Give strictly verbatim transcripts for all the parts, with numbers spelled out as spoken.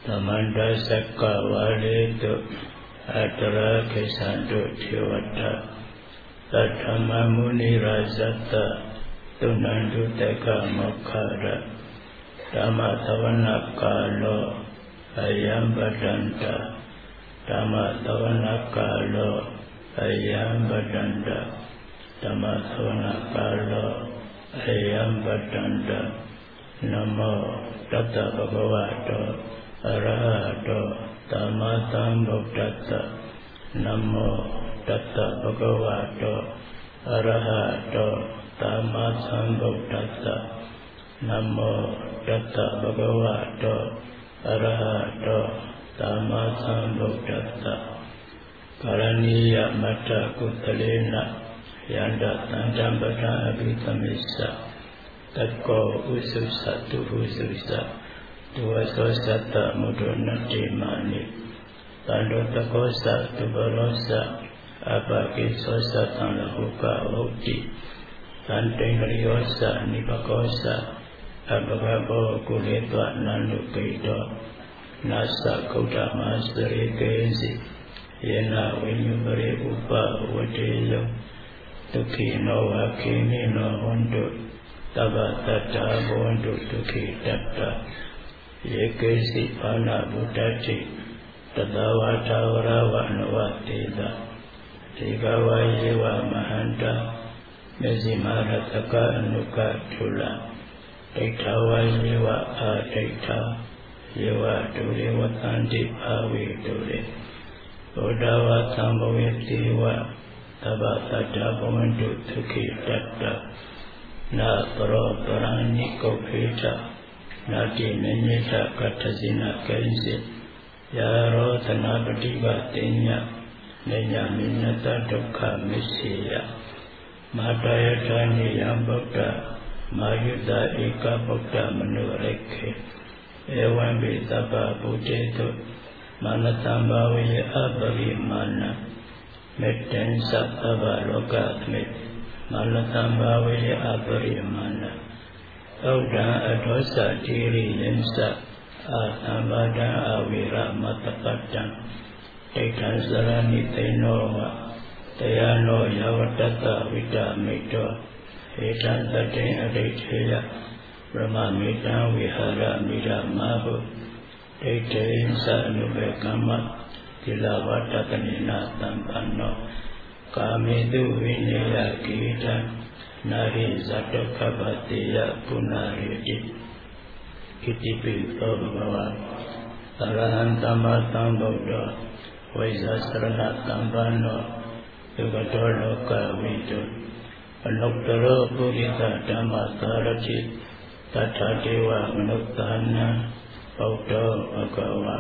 Samanda Sakka Valetu Atara Kesandu Tivata Tatama Muni Rajata Tunandu Teka Mokkara Dhamma Tavana Kalo Ayam Badanta Dhamma Tavana Kalo Ayam Badanta Dhamma Tavana Kalo Ayam Badanta Namo Tata Bhagavato Arahato Dhamma Sambuddhassa Namo Tata Bhagavato Arahato Dhamma Sambuddhassa Namo Tata Bhagavato Arahato Dhamma Sambuddhassa Karaniya Mata Kutalena Yanda Tandambata Abhitamissa Takko Ususa Tuhususa Tuwasosata Mudunati Mani Tando Takosa Tubarosa Abakisosa Tanlahuka Oti Tantengariosa Nipakosa Abagabo Kuletwa Nanukaito Nasa Kota Masari Kenzi Yena Winyubari Upa Wadeyo Tuki no Wakini no Hondo Taba Tata Hondo Tuki Tata Yekesi Pana Butati Tadawata Varawa Navatida Tigawa Yewa Mahanta Mezimara Taka Nuka Tula Taitawa Yewa Ataita Yewa Dure Watandi Awi Dure Odawa Tambawetiwa Tabata Tabawandu Tuki Tata Na Pro Parani Kopita Nati Nenita Katazina Kenzi Yaro Tanabadiva Tenya Nenya Minata Dukha Messiya Mataya Tani Yambakta Mayuda Eka Bhakta Manureke Ewambi Tapa Puteto Manatambhavi Abhavi Mana Mettensa Tava Logatme Manatambhavi Abhavi Mana Auda Adosa Tiri Yensa Atambada Avira Matapatan Tekan Sarani Tenova Tayano Yavatata Vita Mito Etan Tate Adeteya Brahma Mita Vihara Mita Mahu Tete Insa Nubekama Tilavata Kanina Tampano Kamidu Vinaya Kita Nari Zato Kabatiya Punariti Kitipi Bhagava Arahan Tama Tambuddha Vaisasrana Tambano Yugatolo Kavito Anuktaro Purita Dhamma Tarati Tata Deva Manuktana Bauto Bhagava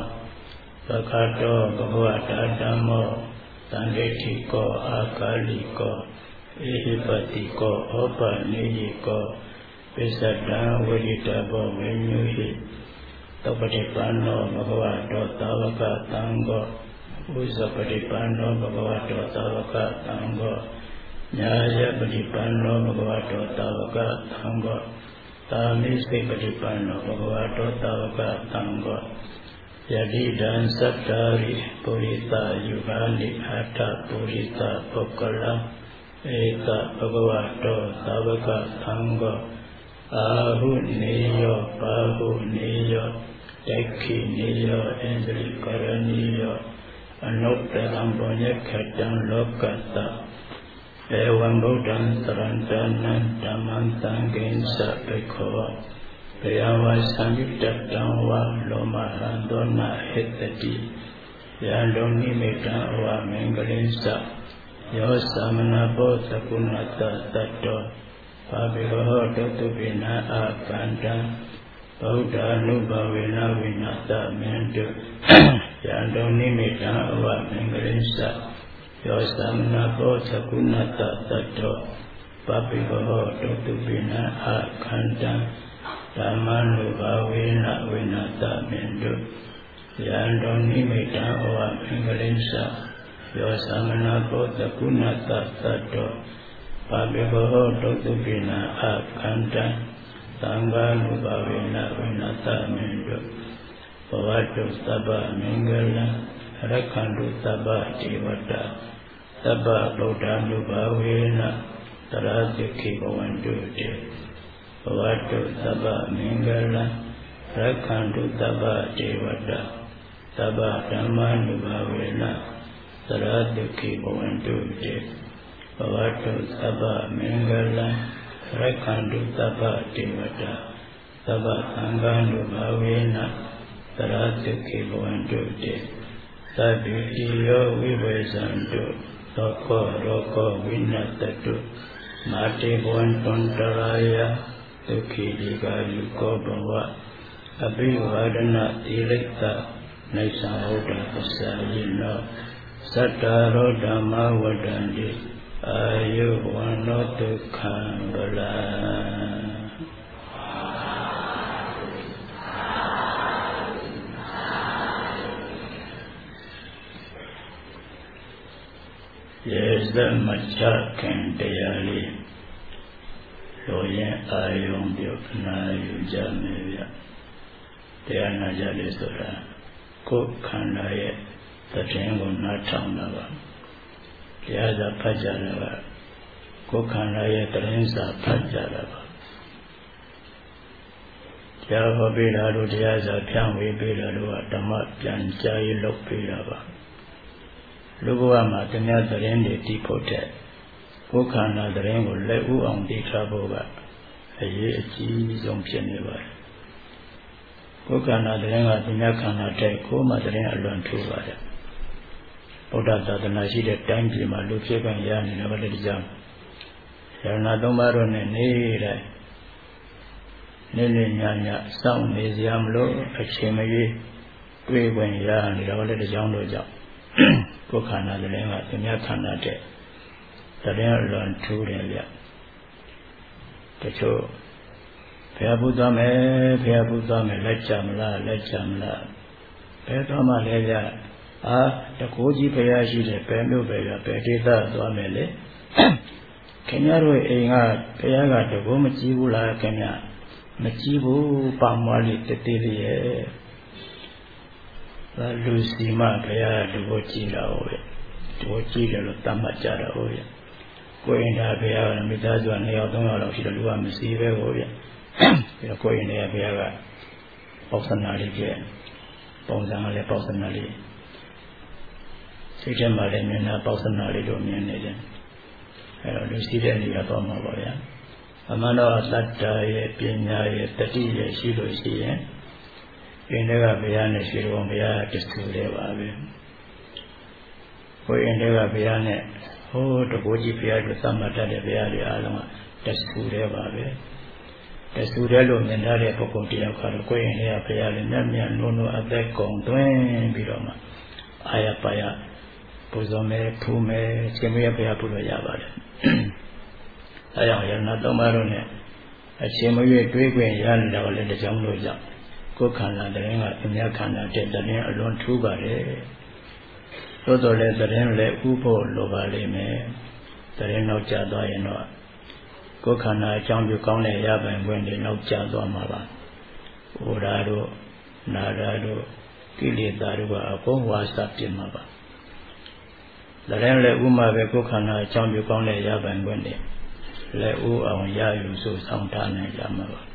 Bhagato Bhagavata Dhammo Tandetiko Akaliko Ehipatiko Opa Nijiko Visada Viditabo Vinyuhi Tapatipano Bhagavato Tavaka Tango Usapatipano Bhagavato Tavaka Tango Nyaya Patipano Bhagavato Tavaka Tango Tamispi Patipano Bhagavato Tavaka Tango Yadi Dan Sattari Purita Yugani Hata Purita Pokala Eka Bhagavato Tavaka Tango Ahu Niyo Pahu Niyo Tekki Niyo Indri Karaniyo Anuktarambonya Katan Lokata Ewan Buddhan Tarantanan Damantangin Sapeko Peyawa Samyuktatawa Loma Randona Hetati Yandoni Mitawa Mengalinsa Yosamana Bota Kunata Tato Pabiho Totubina Akanda Bauda Nubavina Vinata Mendu Yandoni Mitawa Mengalinsa Yosamana Bota Kunata Tato Pabiho Totubina Akanda Tamanu Bhavina Vinata Mendu Yandoni Mitawa Mengalinsa Yosamana Bota Kunata Tato Pabiho Totubina Akanda Tanganu Bhavina Vinata Mendu ဘဝတုသဗ္ဗမင်္ဂလံရက္ခန္တုသဗ္ဗဒေဝတာသဗ္ဗဗုဒ္ဓ ानु ဘာဝေနတရာသိခိဘဝန္တုတေဘဝတုသဗ္ဗမင်္ဂလံရက္ခန္တုသဗ္ဗဒေဝတာသဗ္ဗဓမ္မာနုဘာဝေနသရတုခိဘဝန္တုတေဘဝတုသဗ္ဗမင်္ဂလံရက္ခန္တုသဗ္ဗဒေဝတာသဗ္ဗသံဃာနုဘာဝေနသရတုခိဘဝန္တုတေသဗ္ဗိတိယောဝိဝေဇန္တုသောကောရောကောဝိနတတုမာတေဘဝန္တန္တရာယဒုက္ခိဒီကာယုကောဘဝအဘိဝါဒနာတိလိတ္တနိစ္စဟုတ္တပစ္စာယိနောသတ္တရောဓမ္မဝတ္တန္တိအာယုဝန္နောဒုက္ခံဗလာရေသမချခင်တရားလေးလိုရင်အာယုံပြုနာယူကြမယ်ဗျတရားနာကြလေဆိုတာကိုယ်ခန္ဓာရဲ့သတ္တင်ကိုနားထောင်တာပါတရားစာဖတ်ကြတာကကိုယ်ခန္ဓာရဲ့တရင်စာဖတ်ကြတာပါတရားဟောပေးတာတို့တရားစာဖြန့်ဝေပေးတာတို့ကဓမ္မပြန်ကြားရေးလုပ်ပေးတာပါလူဘဝမှာတ냐တရင်တွေတည်ဖို့တဲ့ကိုယ်ခန္ဓာတရင်ကိုလက်ဥအောင်တည်ထားဖို့ကအရေးအကြီးဆုံးဖြစ်နေပါတယ်ကိုယ်ခန္ဓာတရင်ကတ냐ခန္ဓာတဲ့ကိုယ်မှတရင်အလွန်ထူပါတယ်ဗုဒ္ဓသာသနာရှိတဲ့တိုင်းပြည်မှာလူဖြစ်ခွင့်ရနေတာပဲဒီကြောင့်ယရဏသုံးပါးတို့နဲ့နေတဲ့နေ့နေ့ညညစောင့်နေစရာမလိုအချိန်မရွေးတွေ့ခွင့်ရနေတာပဲဒီကြောင့်တို့ကြောင့်ကိုယ်ခန္ဓာတည်းကသူများခန္ဓာတဲ့တည်းအလွန်ထူးတယ်ဗျတချို့ဘုရားဘုရားမယ်ဘုရားဘုရားမယ်လက်ကြမလားလက်ကြမလားဘယ်တော့မှလဲဗျအာတကိုးကြီးဘုရားရှိတယ်ဘယ်မျိုးပဲဗျဘယ်ဒေသသွားမယ်လေခင်ဗျားတို့အိမ်ကဘုရားကတကိုးမကြည့်ဘူးလားခင်ဗျာမကြည့်ဘူးပါမွားလေးတတိလေးရဲ့လူစီမဘုရားတကိုးကြည့်တာဟုတ်ရဲ့တကိုးကြည့်တယ်လို့တတ်မှတ်ကြတာဟုတ်ရဲ့ကိုယ်ရင်သာဘုရားကမိသားစုနှစ်ယောက်သုံးယောက်လောက်ရှိတယ်လူကမစီပဲဟုတ်ရဲ့ပြီးတော့ကိုယ်ရင်လည်းဘုရားကပေါသနာလေးပြည့်ပုံစံကလည်းပေါသနာလေးစိတ်ထဲမှာလည်းမျက်နှာပေါသနာလေးတို့မြင်နေတယ်အဲတော့လူစီတဲ့နေရာတော့မှာပါဗျာအမှန်တော့သတ္တရဲ့ပညာရဲ့တတိရဲ့ရှိလို့ရှိရင်အင်းတွေကဘုရားနဲ့ရှိတော်ဘုရားတဆူလေးပါပဲကိုယ်အင်းတွေကဘုရားနဲ့ဟိုးတကိုးကြီးဘုရားတို့သတ်မှတ်တတ်တဲ့ဘုရားတွေအားလုံးကတဆူလေးပါပဲတဆူတဲ့လို့မြင်တဲ့ပုဂ္ဂိုလ်တယောက်ကတော့ကိုယ်အင်းတွေကဘုရားလည်းမျက်မျက်နှုံနှုံအသက်ကုန်သွင်းပြီးတော့မှအာရပါယပူဇော်မယ်ဖူးမယ်ရှင်မရဘုရားပူလို့ရပါတယ်အဲကြောင့်ယရဏသုံးပါးတို့နဲ့အရှင်မရွေတွေးခွင့်ရနေတာကလည်းတကြောင်လို့ကြောင့်ကိုယ်ခန္ဓာတရင်ကသူများခန္ဓာတဲ့တရင်အလွန်ထူးပါတယ်သို့တော်လည်းတရင်လည်းဥဖို့လိုပါလိမ့်မယ်တရင်နောက်ကျသွားရင်တော့ကိုယ်ခန္ဓာအကြောင်းပြုကောင်းတဲ့ရပိုင်ခွင့်တွေနောက်ကျသွားမှာပါဩရာတို့နာရာတို့ကိလေသာတို့ကအကုန်ဝါစပြစ်မှာပါတရင်လည်းဥမှာပဲကိုယ်ခန္ဓာအကြောင်းပြုကောင်းတဲ့ရပိုင်ခွင့်တွေလက်ဥအောင်ရယူဆိုဆောင်ထားနိုင်ကြမှာပါ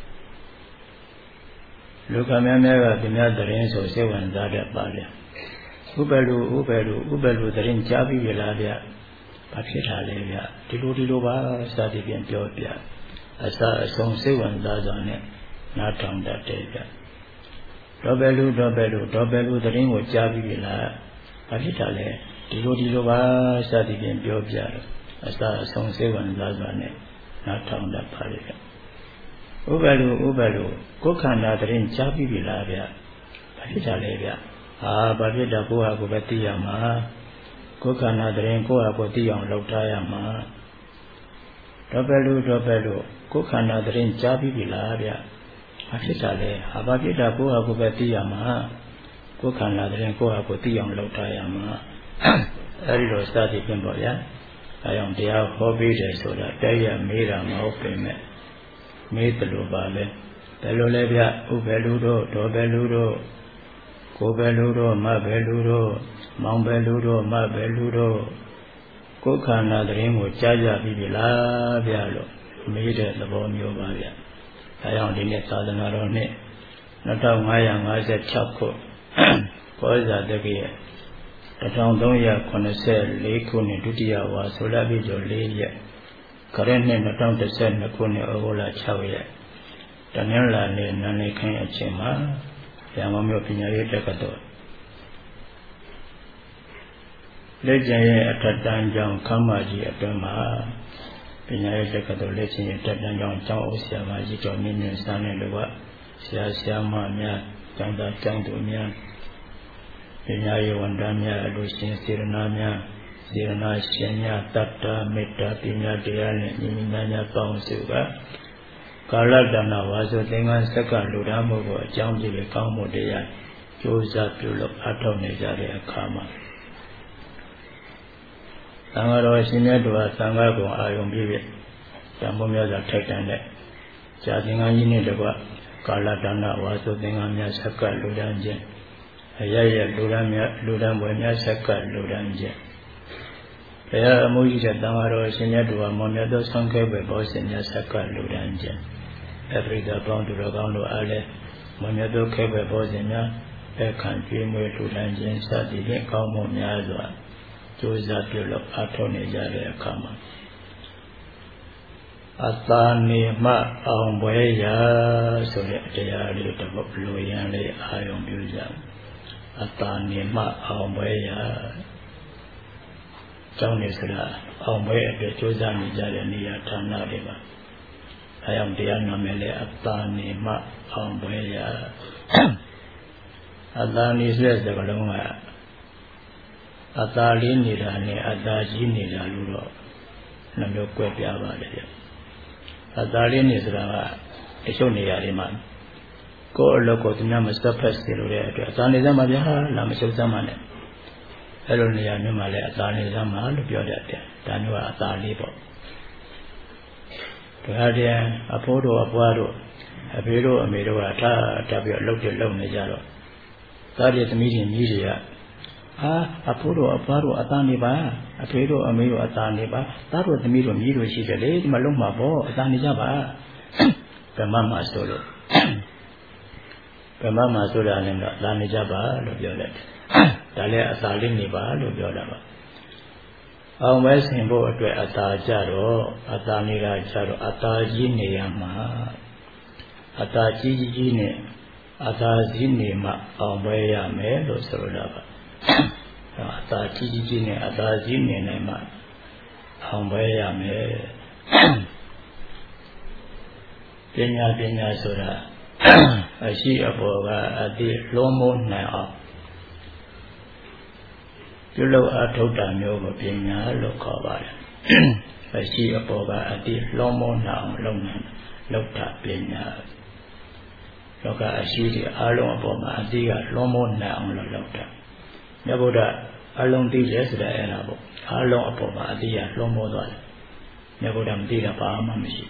လူကများများကဒီများတရင်ဆိုစိတ်ဝင်စားတတ်ပါလေဥပလူဥပလူဥပလူတရင်ကြားပြီးရလားဗျဘာဖြစ်တာလဲဗျဒီလိုဒီလိုပါစသည်ဖြင့်ပြောပြအစအဆုံးစိတ်ဝင်စားစွာနဲ့နားထောင်တတ်တယ်ဗျတော့ပဲလူတော့ပဲလူတော့ပဲလူတရင်ကိုကြားပြီးရလားဘာဖြစ်တာလဲဒီလိုဒီလိုပါစသည်ဖြင့်ပြောပြတော့အစအဆုံးစိတ်ဝင်စားစွာနဲ့နားထောင်တတ်ပါလေဗျဥပလူဥပလူကိုယ်ခန္ဓာတရင်ကြားပြီးပြီလားဗျဘာဖြစ်တာလဲဗျဟာဘာဖြစ်တာကိုယ့်ဟာကိုယ်ပဲသိရမှာကိုယ်ခန္ဓာတရင်ကိုယ့်ဟာကိုယ်သိအောင်လုပ်ထားရမှာတော့ပဲလူတော့ပဲလူကိုယ်ခန္ဓာတရင်ကြားပြီးပြီလားဗျဘာဖြစ်တာလဲဟာဘာဖြစ်တာကိုယ့်ဟာကိုယ်ပဲသိရမှာကိုယ်ခန္ဓာတရင်ကိုယ့်ဟာကိုယ်သိအောင်လုပ်ထားရမှာအဲဒီလိုစသည်ဖြင့်ပေါ့ဗျာအဲကြောင့်တရားဟောပေးတယ်ဆိုတာတဲ့ရမေးတာမဟုတ်ပေမဲ့မေးတယ်လို့ပါလေဘယ်လိုလဲဗျဥပ္ပလူတို့ဒေါ်ဘယ်လူတို့ကိုယ်ပဲလူတော့မပဲလူတော့မောင်ပဲလူတော့မပဲလူတော့ကိုယ်ခန္ဓာသတင်းကိုကြားကြပြီးပြီလားဗျာလို့မေးတဲ့သဘောမျိုးပါဗျာအဲကြောင့်ဒီနေ့သာသနာတော်နှစ်နှစ်ထောင်ငါးရာငါးဆယ်ခြောက်ခုဘောဇာတက္ကရာတစ်ထောင်သုံးရာခုနှစ်ဆယ်လေးခုနှစ်ဒုတိယဝါဆိုလပြည့်ကျော်လေးရက်ခရစ်နှစ်နှစ်ထောင်တစ်ဆယ်နှစ်ခုနှစ်ဩဂုတ်လခြောက်ရက်တနင်္လာနေ့နန်းလေးခင်းအချိန်မှာရန်ကုန်မြို့ပညာရေးတက္ကသိုလ်လက်ကျန်ရဲ့အထက်တန်းကျောင်းခမ်းမကြီးအတွင်းမှာပညာရေးတက္ကသိုလ်လက်ကျန်ရဲ့တက်တန်းကျောင်းကျောင်းအုပ်ဆရာမကြီးတော်မြင့်မြတ်စံနဲ့လူကဆရာဆရာမများကျောင်းသားကျောင်းသူများပညာရေးဝန်ထမ်းများအလူရှင်စေရနာများစေရနာရှင်များတတ္တမေတ္တာပညာတရားနဲ့ညီညီညာညာပေါင်းစုကကာလတဏ္ဍဝါဆိုသင်္ကန်းစက္ကလူသားမှုကိုအကြောင်းပြုပြီးကောင်းမှုတရားကြိုးစားပြုလုပ်အထောက်နေကြတဲ့အခါမှာသံဃာတော်ရှင်မြတ်တို့ဟာသံဃာကုံအာယုံပြည့်ပြည့်တန်ဖိုးများစွာထိုက်တန်တဲ့ဇာသင်္ကန်းကြီးနဲ့တကွကာလတဏ္ဍဝါဆိုသင်္ကန်းများစက္ကလူသားခြင်းအရရလူသားများလူသားပွဲများစက္ကလူသားခြင်းဘုရားအမှုကြီးတဲ့သံဃာတော်ရှင်မြတ်တို့ဟာမောင်မြတ်သောဆံခဲပဲဘောဇင်များစက္ကလူသားခြင်းအဖရိကပေါင်းသူတော်ကောင်းတို့အားလည်းမောင်မြတ်သောခဲပဲဘောဇင်များအခန့်ကျွေးမွေးလူသားခြင်းစသည်ဖြင့်ကောင်းမှုများစွာကြိုးစားပြုလုပ်အားထုတ်နေကြတဲ့အခါမှာအသာနေမှအောင်ပွဲရာဆိုတဲ့တရားလေးတစ်ပုဒ်လူရန်လေးအာယုံပြုကြအသာနေမှအောင်ပွဲရာကျောင်းနေစရာအောင်ပွဲအတွက်ကြိုးစားနေကြတဲ့နေရာဌာနတွေမှာအဲအောင်တရားနာမည်လေးအသာနေမှအောင်ပွဲရာအသာနေဆိုတဲ့စကားလုံးကအသာလေးနေတာနဲ့အသာကြီးနေတာလို့တော့နှမျိုးကွဲပြားပါတယ်ဗျအသာလေးနေဆိုတာကတချို့နေရာတွေမှာကိုယ်အလုပ်ကိုသူများမစပ်ဖက်စေလို့တဲ့အတွက်အသာနေစမ်းပါဗျာလာမရှုပ်စမ်းပါနဲ့အဲ့လိုနေရာမျိုးမှာလည်းအသာနေစမ်းပါလို့ပြောတတ်တယ်ဒါမျိုးကအသာလေးပေါ့ဒါကြတဲ့ အဖိုးတို့အဖွားတို့အဖေတို့အမေတို့ကထားထားပြီးတော့လှုပ်တယ်လှုပ်နေကြတော့သားတွေသမီးတွေမြည်တွေကအာအဖိုးတို့အဖွားတို့အသာနေပါအဖေတို့အမေတို့အသာနေပါသားတို့သမီးတို့မြည်တို့ရှိတယ်လေဒီမှာလုံးမှာပေါ့အသာနေကြပါဗမာမှာဆိုလို့ဗမာမှာဆိုတာလည်းတော့သာနေကြပါလို့ပြောလိုက်ဒါလည်းအသာလေးနေပါလို့ပြောတာပါအောင်မဲဆင်ဖို့အတွက်အသာကြတော့အသာနေတာကြတော့အသာကြီးနေရမှာအသာကြီးကြီးနဲ့အသာကြီးနေမှအောင်မဲရမယ်လို့ဆိုလိုတာပါအသာကြီးကြီးနဲ့အသာကြီးနေနိုင်မှအောင်မဲရမယ်ပညာပညာဆိုတာအရှိအပေါ်ကအတိလွန်မိုးနိုင်အောင်ပြုလုပ်အထောက်တာမျိုးကိုပညာလို့ခေါ်ပါတယ်အရှိအပေါ်ကအတိလွန်မိုးနိုင်အောင်လုပ်နိုင်လုပ်တာပညာလောကအရှိတွေအလုံးအပေါ်မှာအတိကလွန်မိုးနိုင်အောင်လုပ်လုပ်တာမြတ်ဗုဒ္ဓအလုံးသိတယ်ဆိုတာအဲ့ဒါပေါ့အလုံးအပေါ်မှာအတိကလွန်မိုးသွားတယ်မြတ်ဗုဒ္ဓမသိတာဘာမှမရှိ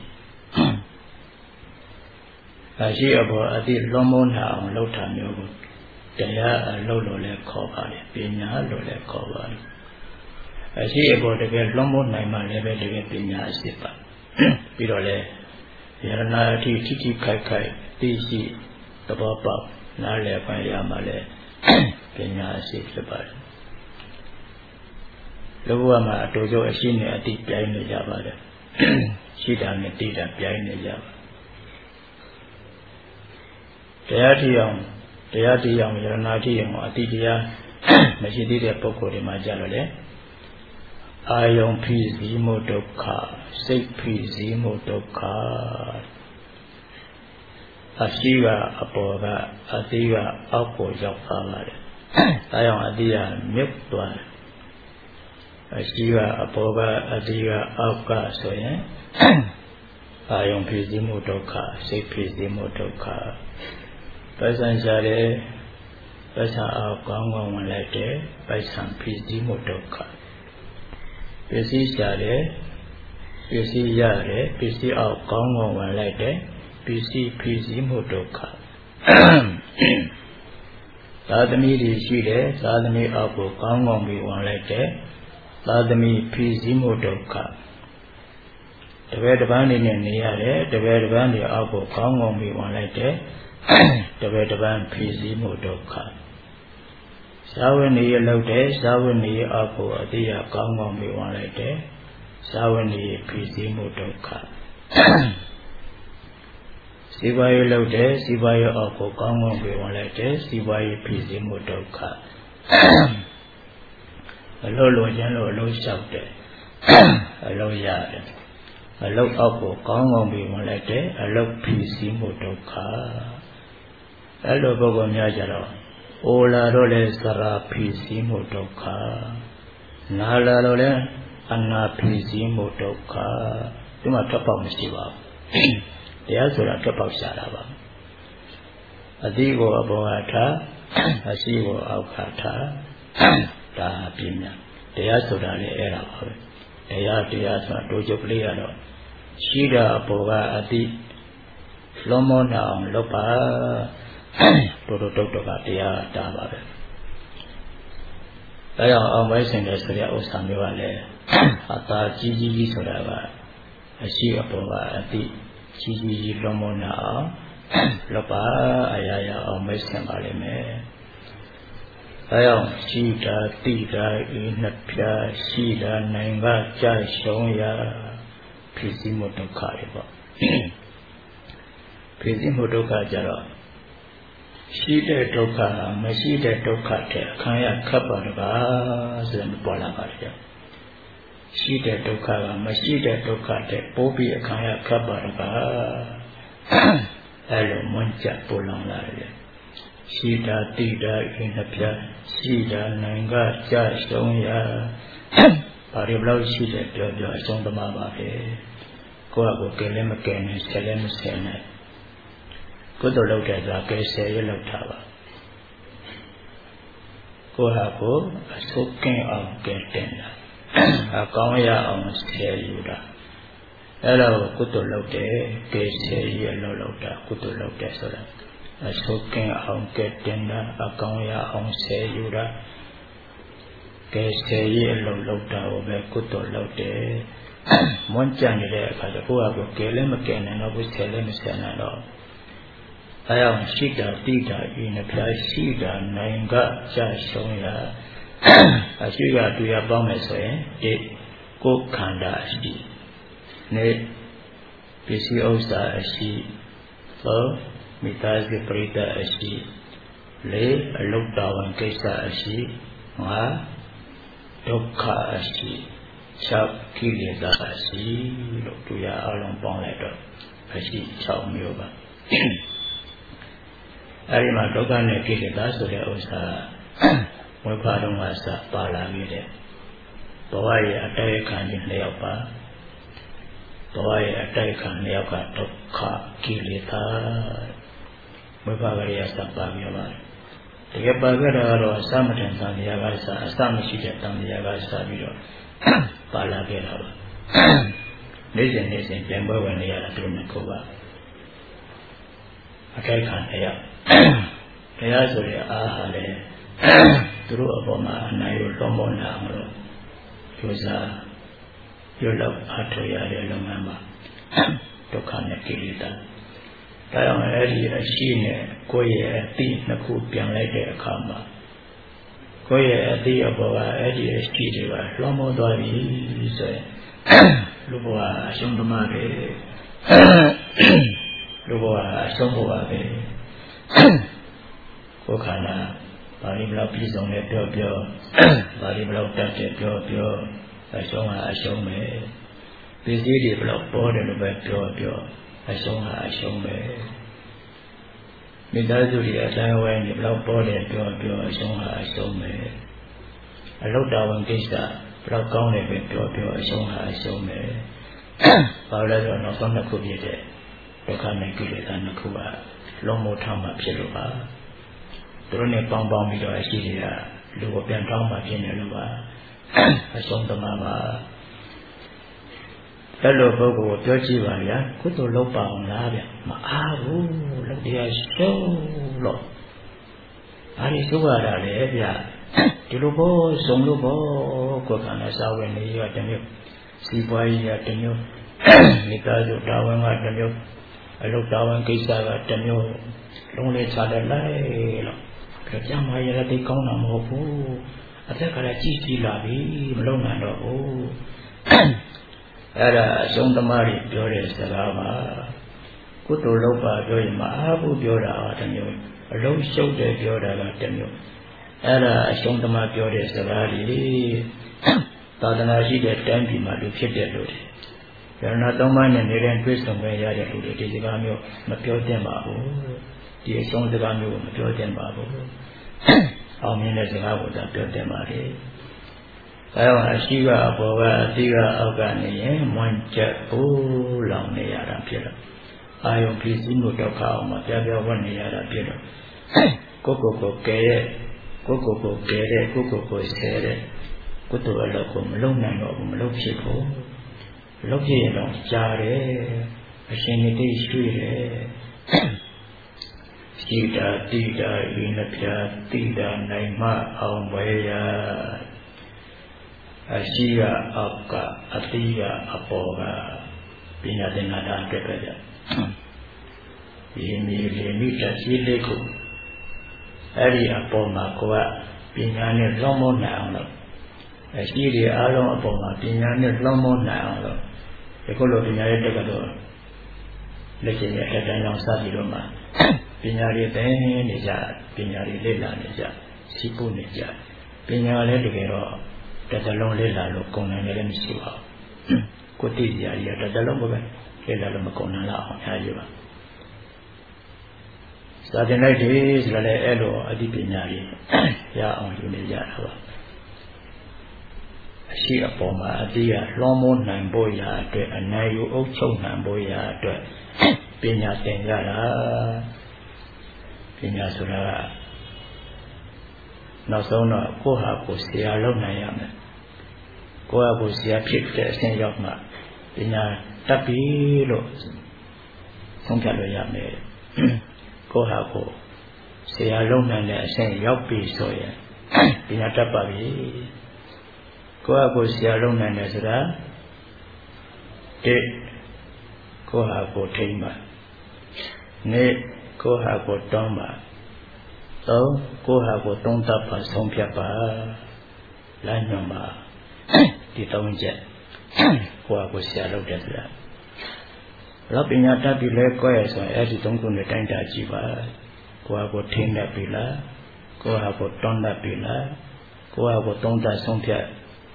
အရှိအပေါ်အတိလွန်မိုးနိုင်အောင်လုပ်တာမျိုးကိုတရားအလုပ်လို့လည်းခေါ်ပါတယ်ပညာလို့လည်းခေါ်ပါတယ်အရှိအပေါ်တကယ်လွန်မိုးနိုင်မှလည်းပဲတကယ်ပညာရှိပါပြီးတော့လည်းယရနာအထိထိထိခိုက်ခိုက်သိရှိသဘောပေါက်နားလည်ပိုင်ရမှလည်းပညာရှိဖြစ်ပါတယ်လောကမှာအတူတူအရှိနဲ့အတိပြိုင်နေကြပါတယ်ရှိတာနဲ့တိတာပြိုင်နေကြပါတရားထီအောင်တရားထီအောင်ယရနာထီအောင်အတိတရားမရှိသေးတဲ့ပုဂ္ဂိုလ်တွေမှာကြတော့လေအာယုံဖြစ်စီမှုဒုက္ခစိတ်ဖြစ်စီမှုဒုက္ခအရှိကအပေါ်ကအတိကအောက်ကိုရောက်သွားပါတယ်ဒါကြောင့်အတိကမြုပ်သွားတယ်အရှိကအပေါ်ကအတိကအောက်ကဆိုရင်အာယုံဖြစ်စီမှုဒုက္ခစိတ်ဖြစ်စီမှုဒုက္ခပိုက်ဆံရှာတယ်ပိုက်ဆံအောက်ကောင်းကောင်းဝင်လိုက်တယ်ပိုက်ဆံဖြစ်စီမှုဒုက္ခပစ္စည်းရှာတယ်ပစ္စည်းရတယ်ပစ္စည်းအောက်ကောင်းကောင်းဝင်လိုက်တယ်ပစ္စည်းဖြစ်စီမှုဒုက္ခဒါသာသမီတွေရှိတယ်သာသမီအောက်ကိုကောင်းကောင်းပြီးဝင်လိုက်တယ်သာသမီဖြည့်စည်းမှုဒုက္ခတပည့်တစ်ပန်းနေနဲ့နေရတယ်တပည့်တစ်ပန်းနေအောက်ကိုကောင်းကောင်းပြီးဝင်လိုက်တယ်တပည့်တစ်ပန်းဖြည့်စည်းမှုဒုက္ခသာဝနေရလောက်တယ်သာဝနေရအောက်ကိုအတိယကောင်းကောင်းပြီးဝင်လိုက်တယ်သာဝနေရဖြည့်စည်းမှုဒုက္ခစီပွားရေးလုပ်တယ်စီပွားရေးအောက်ကိုကောင်းကောင်းပြေဝင်လိုက်တယ်စီပွားရေးဖြည့်စည်းမှုဒုက္ခအလုံးလိုချင်လို့အလုံးလျှောက်တယ်အလုံးရတယ်အလုံးအောက်ကိုကောင်းကောင်းပြေဝင်လိုက်တယ်အလုံးဖြည့်စည်းမှုဒုက္ခအဲ့လိုပုဂ္ဂိုလ်များကြတော့အိုလာတော့လဲစရာဖြည့်စည်းမှုဒုက္ခနာလာတော့လဲအနာဖြည့်စည်းမှုဒုက္ခဒီမှာထွက်ပေါက်မရှိပါဘူးတရားဆိုတာထွက်ပေါက်ရှာတာပါအတိကိုအဘောကထားအရှိကိုအောက်ကထားဒါပြင်းများတရားဆိုတာလည်းအဲ့ဒါပါပဲတရားတရားဆိုတာတိုးချုပ်ကလေးရတော့ရှိတာအဘောကအတိလုံးမောနာအောင်လုပ်ပါတိုးတိုးတုတ်တော့ကတရားဒါပါပဲဒါကြောင့်အောင်မဲစင်တဲ့ဆိုရဥစ္စာမျိုးကလည်းအသာကြီးကြီးဆိုတာကအရှိအဘောကအတိကြီးကြီးလုံးမနာအောင်လောပါအရာရာအောင်မိတ်ဆက်ပါလိမ့်မယ်။အဲကြောင့်ရှိတာတိတာဤနှစ်ပြားရှိတာနိုင်ကကြရှုံးရဖြစ်စီမှုဒုက္ခတွေပေါ့။ဖြစ်စီမှုဒုက္ခကြတော့ရှိတဲ့ဒုက္ခမရှိတဲ့ဒုက္ခတဲ့အခါရခပ်ပါတော့ပါဆိုရင်ပေါ်လာပါတယ်။ရှိတဲ့ဒုက္ခကမရှိတဲ့ဒုက္ခတဲ့ပိုးပြီးအခါရခပ်ပါတော့ပါအဲ့လိုမွန်းကြပေါ်လောင်လာတယ်ရှိတာတိတာအင်းနှပြရှိတာနိုင်ကကြရှုံးရဘာတွေဘလို့ရှိတယ်ပြောပြောအဆုံးသမားပါပဲကိုယ့်အကိုကဲလည်းမကဲနဲ့ဆက်လည်းမဆက်နဲ့ကိုယ်တို့လောက်တဲ့သာကဲဆယ်ရလောက်တာပါကိုယ့်ဟာကိုအဆုတ်ကင်းအောင်ကဲတင်တာအကောင်းရအောင်ဆယ်ယူတာအဲ့ဒါကိုကုသိုလ်လုပ်တယ်ကဲဆယ်ရလောက်လောက်တာကုသိုလ်လုပ်တယ်ဆိုတာအဆုတ်ကင်းအောင်ကဲတင်တာအကောင်းရအောင်ဆယ်ယူတာကဲဆယ်ရလောက်လောက်တာကိုပဲကုသိုလ်လုပ်တယ်မွန်းကြံနေတဲ့အခါကျကိုယ့်အကိုကဲလည်းမကဲနိုင်တော့ဘူးဆယ်လည်းမဆယ်နိုင်တော့အဲအောင်ရှိတာတိတာဤနှပြရှိတာနိုင်ကကြရှုံးရအရှိကတူရပေါင်းမယ်ဆိုရင်ဒီကိုယ်ခန္ဓာအရှိနေပစ္စည်းဥစ္စာအရှိသောမိသားစုပရိသတ်အရှိလေးအလုတ်တော်ဝင်ကိစ္စအရှိငါဒုက္ခအရှိ၆ကိလေသာအရှိလို့တူရအလုံးပေါင်းလိုက်တော့အရှိ၆မျိုးပါအဲဒီမှာဒုက္ခနဲ့ကိလေသာဆိုတဲ့ဥစ္စာဝိပါဒုံကစပါလာခဲ့တဲ့ဘဝရဲ့အတိုက်အခံကြီးနှစ်ယောက်ပါဘဝရဲ့အတိုက်အခံနှစ်ယောက်ကဒုက္ခကိလေသာဝိပါကရိယစပါပြပါတယ်တကယ်ပါခဲ့တာကတော့အစမထင်သံတရားကစအစမရှိတဲ့သံတရားကစပြီးတော့ပါလာခဲ့တာပါနေ့စဉ်နေ့စဉ်ပြန်ပွဲဝင်နေရတာသူတို့ကပါအတိုက်အခံနှစ်ယောက်တရားဆိုတဲ့အားဟာလေသူတို့အပေါ်မှာအနိုင်ကိုလွန်မောနာအောင်လို့ကျိုးစားပြုလုပ်အားထုတ်ရတဲ့လုပ်ငန်းမှာဒုက္ခနဲ့ကိလေသာဒါကြောင့်အဲ့ဒီအရှိနဲ့ကိုယ့်ရဲ့အသိနှစ်ခုပြန်လိုက်တဲ့အခါမှာကိုယ့်ရဲ့အသိအပေါ်ကအဲ့ဒီအရှိတွေကလွန်မောသွားပြီဆိုရင်လူဘဝအရှုံးသမားပဲလူဘဝအရှုံးဘဝပဲကိုယ်ခန္ဓာဘာလို့ဘလောက်ပြည်စုံလဲပြောပြောဘာလို့ဘလောက်တတ်တယ်ပြောပြောအရှုံးဟာအရှုံးပဲပစ္စည်းတွေဘလောက်ပေါ်တယ်လို့ပဲပြောပြောအရှုံးဟာအရှုံးပဲမိသားစုတွေအတိုင်းဝိုင်းတွေဘလောက်ပေါ်တယ်ပြောပြောအရှုံးဟာအရှုံးပဲအလုတ်တော်ဝင်ကိစ္စဘလောက်ကောင်းတယ်ပဲပြောပြောအရှုံးဟာအရှုံးပဲဘာလို့လဲဆိုတော့နောက်ဆုံးနှစ်ခုပြည့်တဲ့ဒုက္ခနဲ့ကိလေသာနှစ်ခုကလုံးမထောက်မှဖြစ်လို့ပါသူတို့နဲ့ပေါင်းပေါင်းပြီးတော့အရှိတွေကလူကိုပြန်ထောင်းမှဖြစ်နေလို့ပါအဆုံးသမားပါအဲ့လိုပုဂ္ဂိုလ်ကိုပြောကြည့်ပါဗျာကုသိုလ်လုပ်ပါအောင်လားဗျမအားဘူးလုပ်တရားရှုံးလို့အားဒီသုဘာတာလေဗျဒီလိုဘောစုံလို့ဘောကိုယ်ကလည်းစာဝင်နေရတဲ့မျိုးစီပွားရေးရတဲ့မျိုးမိသားစုတာဝန်ကတစ်မျိုးအလုပ်တာဝန်ကိစ္စကတစ်မျိုးလုံးလေးချတယ်လိုက်လို့ပြကြမှာရတဲ့ကောင်းတာမဟုတ်ဘူးအသက်ကလည်းကြည်ကြည်လာပြီမလုံးနိုင်တော့ဘူးအဲ့ဒါအဆုံးသမားတွေပြောတဲ့စကားပါကုသိုလ်လုပ်ပါပြောရင်မအားဘူးပြောတာကတစ်မျိုးအလုံးရှုပ်တယ်ပြောတာကတစ်မျိုးအဲ့ဒါအဆုံးသမားပြောတဲ့စကားတွေသာသနာရှိတဲ့တိုင်းပြည်မှာလူဖြစ်တဲ့လူတွေယရဏသုံးပါးနဲ့နေတဲ့တွေ့ဆုံပဲရတဲ့လူတွေဒီစကားမျိုးမပြောသင့်ပါဘူးဒီအဆုံးစကားမျိုးကိုမပြောသင့်ပါဘူးအောင်မြင်တဲ့စကားကိုသာပြောသင့်ပါလေအဲဒါအရှိကအပေါ်ကအတိကအအောက်ကနေရင်မွန်ကျက်ဘူးလောင်နေရတာဖြစ်တော့အာယုံဖြစ်စည်းမှုဒုက္ခအောင်မှာပြပြဝတ်နေရတာဖြစ်တော့ကိုကိုကိုကဲရဲ့ကိုကိုကိုကဲတဲ့ကိုကိုကိုဆဲတဲ့ကုသိုလ်အလုပ်ကိုမလုပ်နိုင်တော့ဘူးမလုပ်ဖြစ်ဘူးလုပ်ဖြစ်ရင်တော့ကြားတယ်အရှင်မြတ်တိရွှေ့တယ်ရှိတာတိတာဤနှပြတိတာနိုင်မအောင်ဝဲရအရှိကအောက်ကအတိကအပေါ်ကပညာသင်္ကတာအတွက်ပဲကြဒီမြေလေမိတရှိလေးကိုအဲ့ဒီအပေါ်မှာကိုကပညာနဲ့လွန်မောနိုင်အောင်လို့အရှိတွေအားလုံးအပေါ်မှာပညာနဲ့လွန်မောနိုင်အောင်လို့ဒီကုလိုပညာရဲ့တက်ကတော့လက်ကျင်ရဲ့အတန်းကြောင့်စပြီးတော့မှပညာတွေသင်နေကြပညာတွေလေ့လာနေကြစီးပုနေကြပညာလည်းတကယ်တော့တစ်သလုံးလေ့လာလို့ကုန်နိုင်လည်းမရှိပါဘူးကိုတိစရာကြီးတစ်သလုံးပဲလေ့လာလို့မကုန်နိုင်လောက်အောင်အားရပါစာသင်လိုက်တယ်ဆိုတော့လည်းအဲ့လိုအသိပညာတွေရအောင်ယူနေကြတာပါအရှိအပေါ်မှာအတိအလွန်မိုးနိုင်ဖို့ရာအတွက်အနိုင်ယူအုပ်ချုပ်နိုင်ဖို့ရာအတွက်ပညာသင်ကြတာပညာဆိုတာကနောက်ဆုံးတော့ကိုယ့်ဟာကိုယ်ဆရာလုပ်နိုင်ရမယ်ကိုယ့်ဟာကိုယ်ဆရာဖြစ်တဲ့အဆင့်ရောက်မှပညာတတ်ပြီလို့ဆုံးဖြတ်လို့ရမယ်ကိုယ့်ဟာကိုယ်ဆရာလုပ်နိုင်တဲ့အဆင့်ရောက်ပြီဆိုရင်ပညာတတ်ပါပြီကိုယ့်ဟာကိုယ်ဆရာလုပ်နိုင်တယ်ဆိုတာတစ်ကိုယ့်ဟာကိုယ်ထိမ့်ပါနှစ်ကိုယ့်ဟာကိုယ်တောင်းပါသုံးကိုယ့်ဟာကိုယ်သုံးသပ်ပါဆုံးဖြတ်ပါလမ်းညွှန်ပါဒီသုံးချက်ကိုယ့်ဟာကိုယ်ဆရာလုပ်တယ်ဆိုတာလောက်ပညာတတ်ပြီလဲကိုယ့်ရဲ့ဆိုရင်အဲ့ဒီသုံးခုနဲ့တိုင်းတာကြည့်ပါကိုယ့်ဟာကိုယ်ထိမ့်တတ်ပြီလားကိုယ့်ဟာကိုယ်တောင်းတတ်ပြီလားကိုယ့်ဟာကိုယ်သုံးသပ်ဆုံးဖြတ်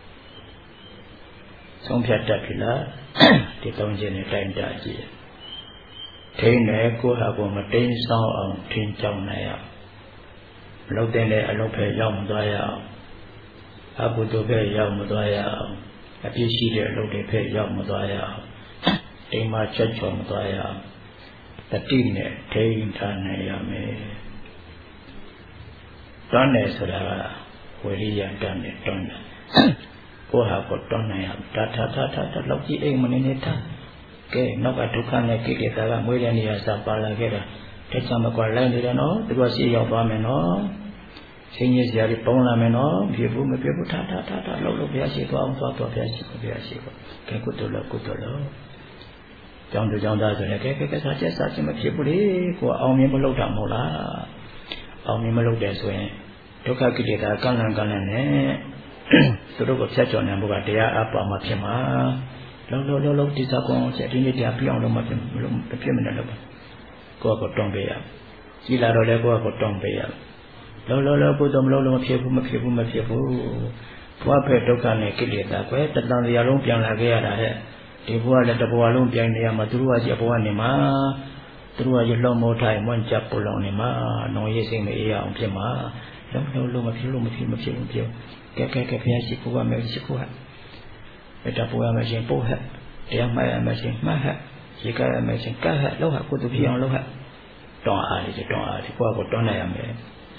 ဆုံးဖြတ်တတ်ပြီလားဒီသုံးချက်နဲ့တိုင်းတာကြည့်ထိန်းတယ်ကိုယ့်ဟာကိုယ်မတိမ်ဆောင်အောင်ထင်ကြောင်နိုင်အောင်မလုပ်တဲ့အလုပ်ပဲရောက်မသွားရအောင်အကုသိုလ်ပဲရောက်မသွားရအောင်အပြစ်ရှိတဲ့အလုပ်တွေပဲရောက်မသွားရအောင်တိမ်မှာချက်ချော်မသွားရအောင်တတိနဲ့ထိန်းထားနိုင်ရမယ်တွန်းတယ်ဆိုတာကဝိရိယတန်းနဲ့တွန်းတယ်ကိုယ့်ဟာကိုယ်တွန်းနိုင်ရတာတာတာတာတာလောက်ကြည့်အိမ်မနေနေထားကဲနောက်ကဒုက္ခနဲ့ကိလေသာကမွေးတဲ့နေရာစပါလာခဲ့တာတက်ချမကွာလိုက်နေတယ်နော်သူကစီရောက်သွားမယ်နော်ဆင်းရဲစရာတွေပုံလာမယ်နော်ပြေဘူးမပြေဘူးထားထားထားထားလောက်လို့ဘုရားရှိသွားအောင်သွားသွားဘုရားရှိဘုရားရှိပါကဲကုသိုလ်လို့ကုသိုလ်လို့ကြောင်းတူကြောင်းသားဆိုရင်ကဲကဲကဲစားချက်စားခြင်းမဖြစ်ဘူးလေကိုအောင်မြင်မလုပ်တာမဟုတ်လားအောင်မြင်မလုပ်တယ်ဆိုရင်ဒုက္ခကိလေသာကန့်လန့်ကန့်လန့်နဲ့သူတို့ကိုဖြတ်ကျော်နိုင်ဖို့ကတရားအပါမှဖြစ်မှာလုံးလုံးလုံးလုံးတိစကုံချက်ဒီနေ့တရားပြအောင်လို့မဖြစ်မလို့ဖြစ်မနေလို့ကိုယ့်ကိုတွန်းပေးရကြည်လာတော့လည်းကိုယ့်ကိုတွန်းပေးရလုံးလုံးလုံးကိုယ်တော့မလုံးလုံးမဖြစ်ဘူးမဖြစ်ဘူးမဖြစ်ဘူးဘဝဖက်ဒုက္ခနဲ့ကိလေသာကွယ်တတန်တရားလုံးပြန်လာခဲ့ရတာဟဲ့ဒီဘဝလည်းတဘဝလုံးပြန်နေရမှာသူတို့ကကြီးဘဝနေမှာသူတို့ကကြီးလှော်မောထိုင်မွန့်ကြပူလောင်နေမှာနောင်ရည်စိတ်မအေးအောင်ဖြစ်မှာလုံးလုံးလုံးမဖြစ်လို့မဖြစ်မဖြစ်မဖြစ်ကဲကဲကဲဘုရားရှိခိုးရမယ်ရှိခိုးရမေတ္တာပို့ရမယ်ရှင်ပို့ဟဲ့တရားမှတ်ရမယ်ရှင်မှတ်ဟဲ့ရေကရမယ်ရှင်ကတ်ဟဲ့လောက်ဟဲ့ကိုသူဖြစ်အောင်လောက်ဟဲ့တောင်းအားလေးတောင်းအားဒီကိုယ့်ကိုတောင်းနိုင်ရမယ်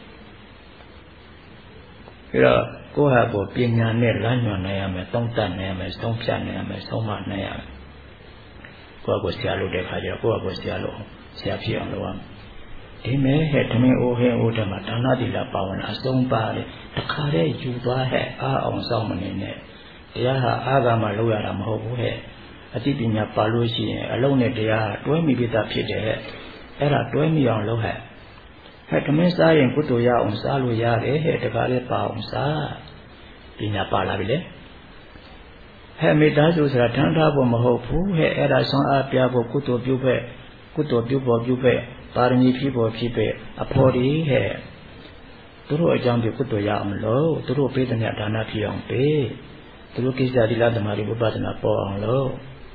ပြီးတော့ကိုယ့်ဟာကိုပညာနဲ့လမ်းညွှန်နိုင်ရမယ်သုံးသပ်နိုင်ရမယ်သုံးဖြတ်နိုင်ရမယ်သုံးမနိုင်ရမယ်ကိုယ့်ကိုဆရာလုပ်တဲ့ခါကျတော့ကိုယ့်ကိုဆရာလုပ်ဆရာဖြစ်အောင်လုပ်ရမယ်ဒီမဲ့ဟဲ့ဓမင်းအိုးဟဲအိုးတမှာဒါနသီလပါဝင်အဆုံးပါတယ်တခါတည်းယူသွားဟဲ့အားအောင်ဆောင်မနေနဲ့တရားဟာအာဂါမလောက်ရတာမဟုတ်ဘူးဟဲ့အသိပညာပါလို့ရှိရင်အလုံးနဲ့တရားတွဲမိပြတာဖြစ်တယ်ဟဲ့အဲ့ဒါတွဲမိအောင်လုပ်ဟဲ့ဟဲ့ဓမင်းစားရင်ကုသိုလ်ရအောင်စားလို့ရတယ်ဟဲ့တခါတည်းပါအောင်စားပညာပါလာပြီလေဟဲ့မိသားစုဆိုတာထမ်းထားဖို့မဟုတ်ဘူးဟဲ့အဲ့ဒါဆွမ်းအားပြဖို့ကုသိုလ်ပြုဖက်ကုသိုလ်ပြုဖို့ပြုဖက်ပါရမီဖြစ်ဖို့ဖြစ်ဖက်အဖို့ဒီဟဲ့သူတို့အကြောင်းပြုကုသိုလ်ရအောင်လို့သူတို့ပေးတဲ့ဒါနဖြစ်အောင်ပေးသူတို့ကိစ္စသီလသမာဓိဝိပဿနာပေါ်အောင်လို့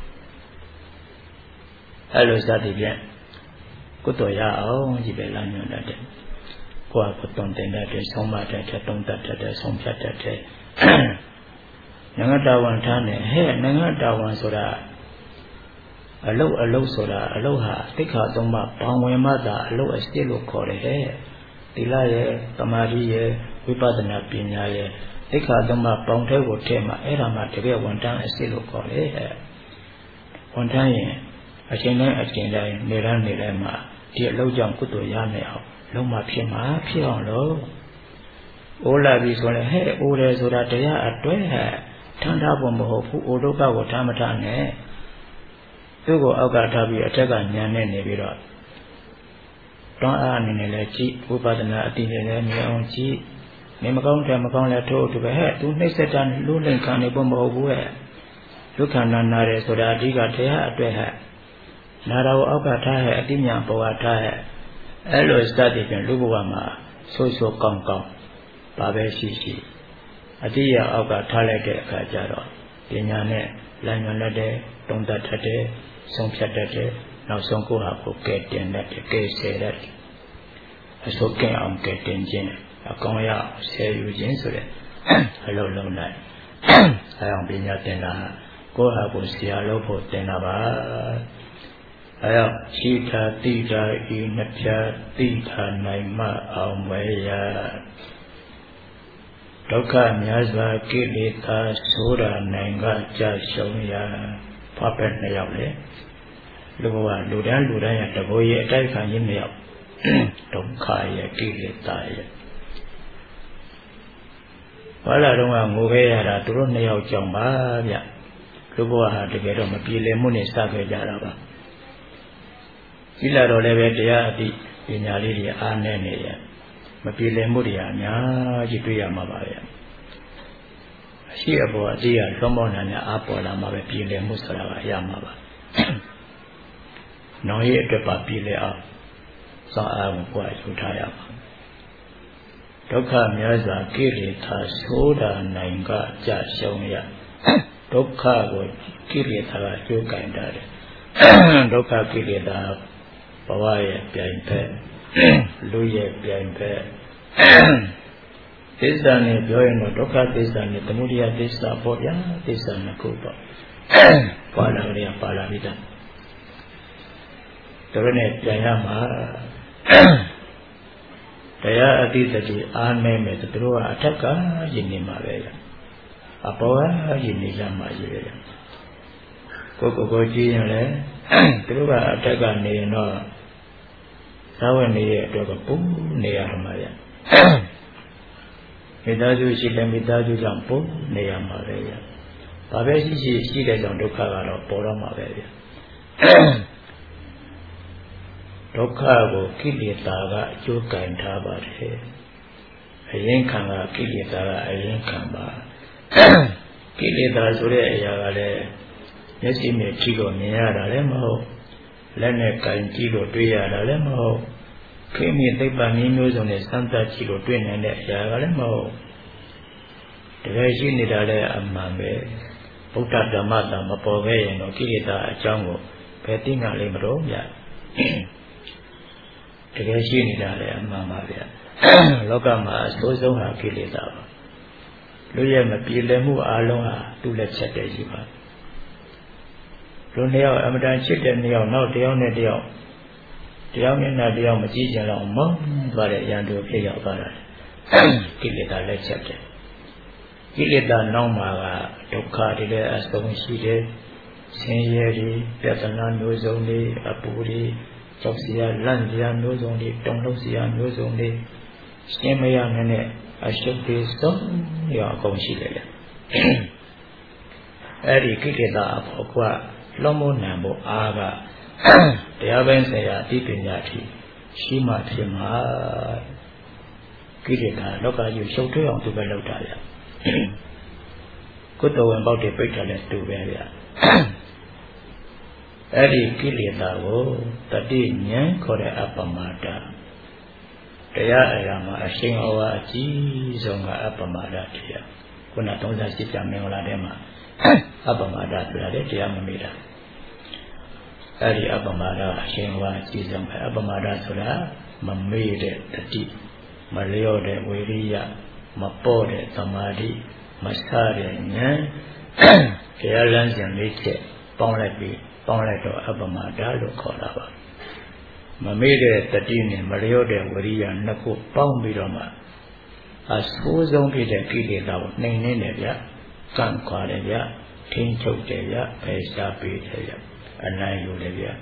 အဲ့လိုစသည်ဖြင့်ကုသိုလ်ရအောင်ဒီပဲလမ်းညွှန်တတ်တယ်ကိုယ်ကကိုယ်တုံတင်တဲ့ဆုံးမတဲ့တုံတတ်တဲ့ဆုံးဖြတ်တတ်တဲ့နိုင်ငံတော်ဝန်ထမ်းနဲ့ဟဲ့နိုင်ငံတော်ဝန်ဆိုတာအလုတ်အလုတ်ဆိုတာအလုတ်ဟာသိက္ခာသုံးပါးဘောင်ဝင်မှသာအလုတ်အစစ်လို့ခေါ်တယ်ဟဲ့သီလရဲ့သမာဓိရဲ့ဝိပဿနာပညာရဲ့သိက္ခာသုံးပါးပေါင်းထဲကိုထည့်မှအဲ့ဒါမှတကယ်ဝန်ထမ်းအစစ်လို့ခေါ်တယ်ဟဲ့ဝန်ထမ်းရင်အချိန်တိုင်းအချိန်တိုင်းနေရနေတိုင်းမှာဒီအလုတ်ကြောင့်ကုသိုလ်ရမယ်အောင်လုံးမဖြစ်မှာဖြစ်အောင်လို့အိုးလာပြီဆိုရင်ဟဲ့အိုးတယ်ဆိုတာတရားအတွဲဟဲ့ထမ်းထားဖို့မဟုတ်ဘူးအိုဒုက္ခကိုထားမထားနဲ့သူ့ကိုအောက်ကထားပြီးအထက်ကညံနဲ့နေပြီးတော့တောင်းအားအနေနဲ့လည်းကြည့်ဝိပဿနာအတိနဲ့လည်းမြင်အောင်ကြည့်နေမကောင်းတယ်မကောင်းလဲထို့သူပဲဟဲ့သူနှိမ့်ဆက်တာလူလိမ့်ခံနေဖို့မဟုတ်ဘူးဟဲ့ဒုက္ခနာနာတယ်ဆိုတာအဓိကတရားအတွက်ဟဲ့နာတာကိုအောက်ကထားဟဲ့အတိညာပေါ်ကထားဟဲ့အဲ့လိုစသည်ဖြင့်လူဘဝမှာဆိုးဆိုးကောင်းကောင်းဘာပဲရှိရှိအတိယအောက်ကထားလိုက်တဲ့အခါကျတော့ပညာနဲ့လမ်းညွှန်လက်တဲ့တုံးတတ်တတ်တဲ့ဆုံးဖြတ်တတ်တဲ့နောက်ဆုံးကိုယ်ဟာကိုကဲတင်တတ်တဲ့ကဲဆယ်တတ်အစိုးကဲအောင်ကဲတင်ခြင်းအကောင်ရဆယ်ယူခြင်းဆိုတဲ့အလုံးလုံးလိုက်အဲအောင်ပညာတင်တာကိုယ်ဟာကိုဆရာလို့ဖို့တင်တာပါအဲအောင်ရှိတာတိတာဤနှစ်ဖြာတိတာနိုင်မှအောင်ဝဲရဒုက္ခများစွာကိလေသာဆိုးတာနိုင်ကကြရှုံးရဖတ်ပဲနှစ်ယောက်လေလူဘဝလူတန်းလူတန်းရဲ့တဘောရဲ့အတိုက်ခံရင်းနှစ်ယောက်ဒုက္ခရဲ့ကိလေသာရဲ့ဘာလာတော့ငိုခဲ့ရတာသူတို့နှစ်ယောက်ကြောင့်ပါဗျလူဘဝဟာတကယ်တော့မပြေလည်မှုနဲ့စခဲ့ကြတာပါဒီလာတော့လည်းပဲတရားအတိပညာလေးတွေအားနည်းနေရမပြေလည်မှုတွေအများကြီးတွေ့ရမှာပါဗျအရှိအပေါ်အတိအရလွန်ပေါင်းနိုင်တဲ့အပေါ်လာမှာပဲပြေလည်မှုဆိုတာကရမှာပါနောင်ရဲ့အတွက်ပါပြေလည်အောင်စောင့်အားကိုပွားယူထားရပါဒုက္ခများစွာကိလေသာဆိုးတာနိုင်ကကြရှုံးရဒုက္ခကိုကိလေသာကကျိုးကင်တာတယ်ဒုက္ခကိလေသာဘဝရဲ့ပြိုင်ဖက်လူရဲ့ပြိုင်ဖက်သစ္စာနဲ့ပြောရင်တော့ဒုက္ခသစ္စာနဲ့သမုဒယသစ္စာပေါ့ဗျာသစ္စာနှစ်ခုပေါ့ပါလာကြရပါလာပြီတော့တို့နဲ့ပြန်ရမှာတရားအတိတ်တည်းအားနေမယ်သူတို့ကအထက်ကယဉ်နေမှာပဲအပေါ်ကယဉ်နေကြမှာကြီးပဲကိုကိုကိုကြည့်ရင်လည်းသူတို့ကအထက်ကနေရင်တော့သာဝနေရဲ့အတွက်ကပူနေရမှာဗျမိသားစုရှိလည်းမိသားစုကြောင့်ပူနေရမှာပဲဗျဘာပဲရှိရှိရှိတဲ့ကြောင့်ဒုက္ခကတော့ပေါ်တော့မှာပဲဗျဒုက္ခကိုကိလေသာကအကျိုးကင်ထားပါတယ်အရင်ခံကကိလေသာကအရင်ခံပါကိလေသာဆိုတဲ့အရာကလည်းမျက်စိနဲ့ကြည့်လို့မြင်ရတာလည်းမဟုတ်လက်နဲ့ကင်ကြည့်လို့တွေ့ရတာလည်းမဟုတ်ခိမိသိပ္ပံမျိုးစုံနဲ့စမ်းသပ်ကြည့်လို့တွေ့နိုင်တဲ့အရာကလည်းမဟုတ်တကယ်ရှိနေတာလည်းအမှန်ပဲဗုဒ္ဓဓမ္မတာမပေါ်ခဲ့ရင်တော့ကိလေသာအကြောင်းကိုဘယ်သိငါလိမ့်မလို့ဗျတကယ်ရှိနေတာလည်းအမှန်ပါဗျလောကမှာအဆိုးဆုံးဟာကိလေသာပါလူရဲ့မပြေလည်မှုအလုံးဟာသူ့လက်ချက်တည်းရှိပါလူနှစ်ယောက်အမတန်ချစ်တဲ့နှစ်ယောက်နောက်တစ်ယောက်နဲ့တစ်ယောက်တစ်ယောက်မျက်နှာတစ်ယောက်မကြည့်ကြတော့မောင်းသွားတဲ့ရန်သူဖြစ်ရောက်သွားတာကိလေသာလက်ချက်တည်းကိလေသာနောက်မှာကဒုက္ခတွေလည်းအဆုံးရှိတယ်ဆင်းရဲတွေပြဿနာမျိုးစုံတွေအပူတွေကြောက်စရာလန့်စရာမျိုးစုံတွေတုန်လှုပ်စရာမျိုးစုံတွေရှင်းမရနိုင်တဲ့အရှုပ်တွေစုံရအကုန်ရှိတယ်လေအဲ့ဒီကိလေသာအဖို့ကလွန်မိုးနံဖို့အားကတရားပိုင်းဆိုင်ရာအသိပညာထိရှိမှဖြစ်မှာကိလေသာလောကကြီးရှုပ်ထွေးအောင်သူပဲလုပ်တာဗျကုသိုလ်ဝင်ပေါက်တွေပိတ်ထားတဲ့တူပဲဗျအဲ့ဒီကိလေသာကိုတတိဉာဏ်ခေါ်တဲ့အပ္ပမဒတရားအရာမှာအရှင်ဩဝါအကြီးဆုံးကအပ္ပမဒတရားခုနသုံးဆရှိပြမင်္ဂလာထဲမှာအပ္ပမဒဆိုတာလေတရားမမေ့တာအဲ့ဒီအပ္ပမဒအရှင်ဩဝါအကြီးဆုံးပဲအပ္ပမဒဆိုတာမမေ့တဲ့တတိမလျော့တဲ့ဝိရိယမပေါ့တဲ့သမာဓိမဆတဲ့ဉာဏ်တရားလမ်းစဉ်လေးချက်ပေါင်းလိုက်ပြီးပေါင်းလိုက်တော့အပ္ပမဒလို့ခေါ်တာပါမမေ့တဲ့တတိနဲ့မလျော့တဲ့ဝိရိယနှစ်ခုပေါင်းပြီးတော့မှအဆိုးဆုံးဖြစ်တဲ့ကိလေသာကိုနှိမ်နှင်းတယ်ဗျကန့်ခွာတယ်ဗျထိန်းချုပ်တယ်ဗျဖယ်ရှားပေးတယ်ဗျအနိုင်ယူတယ်ဗျ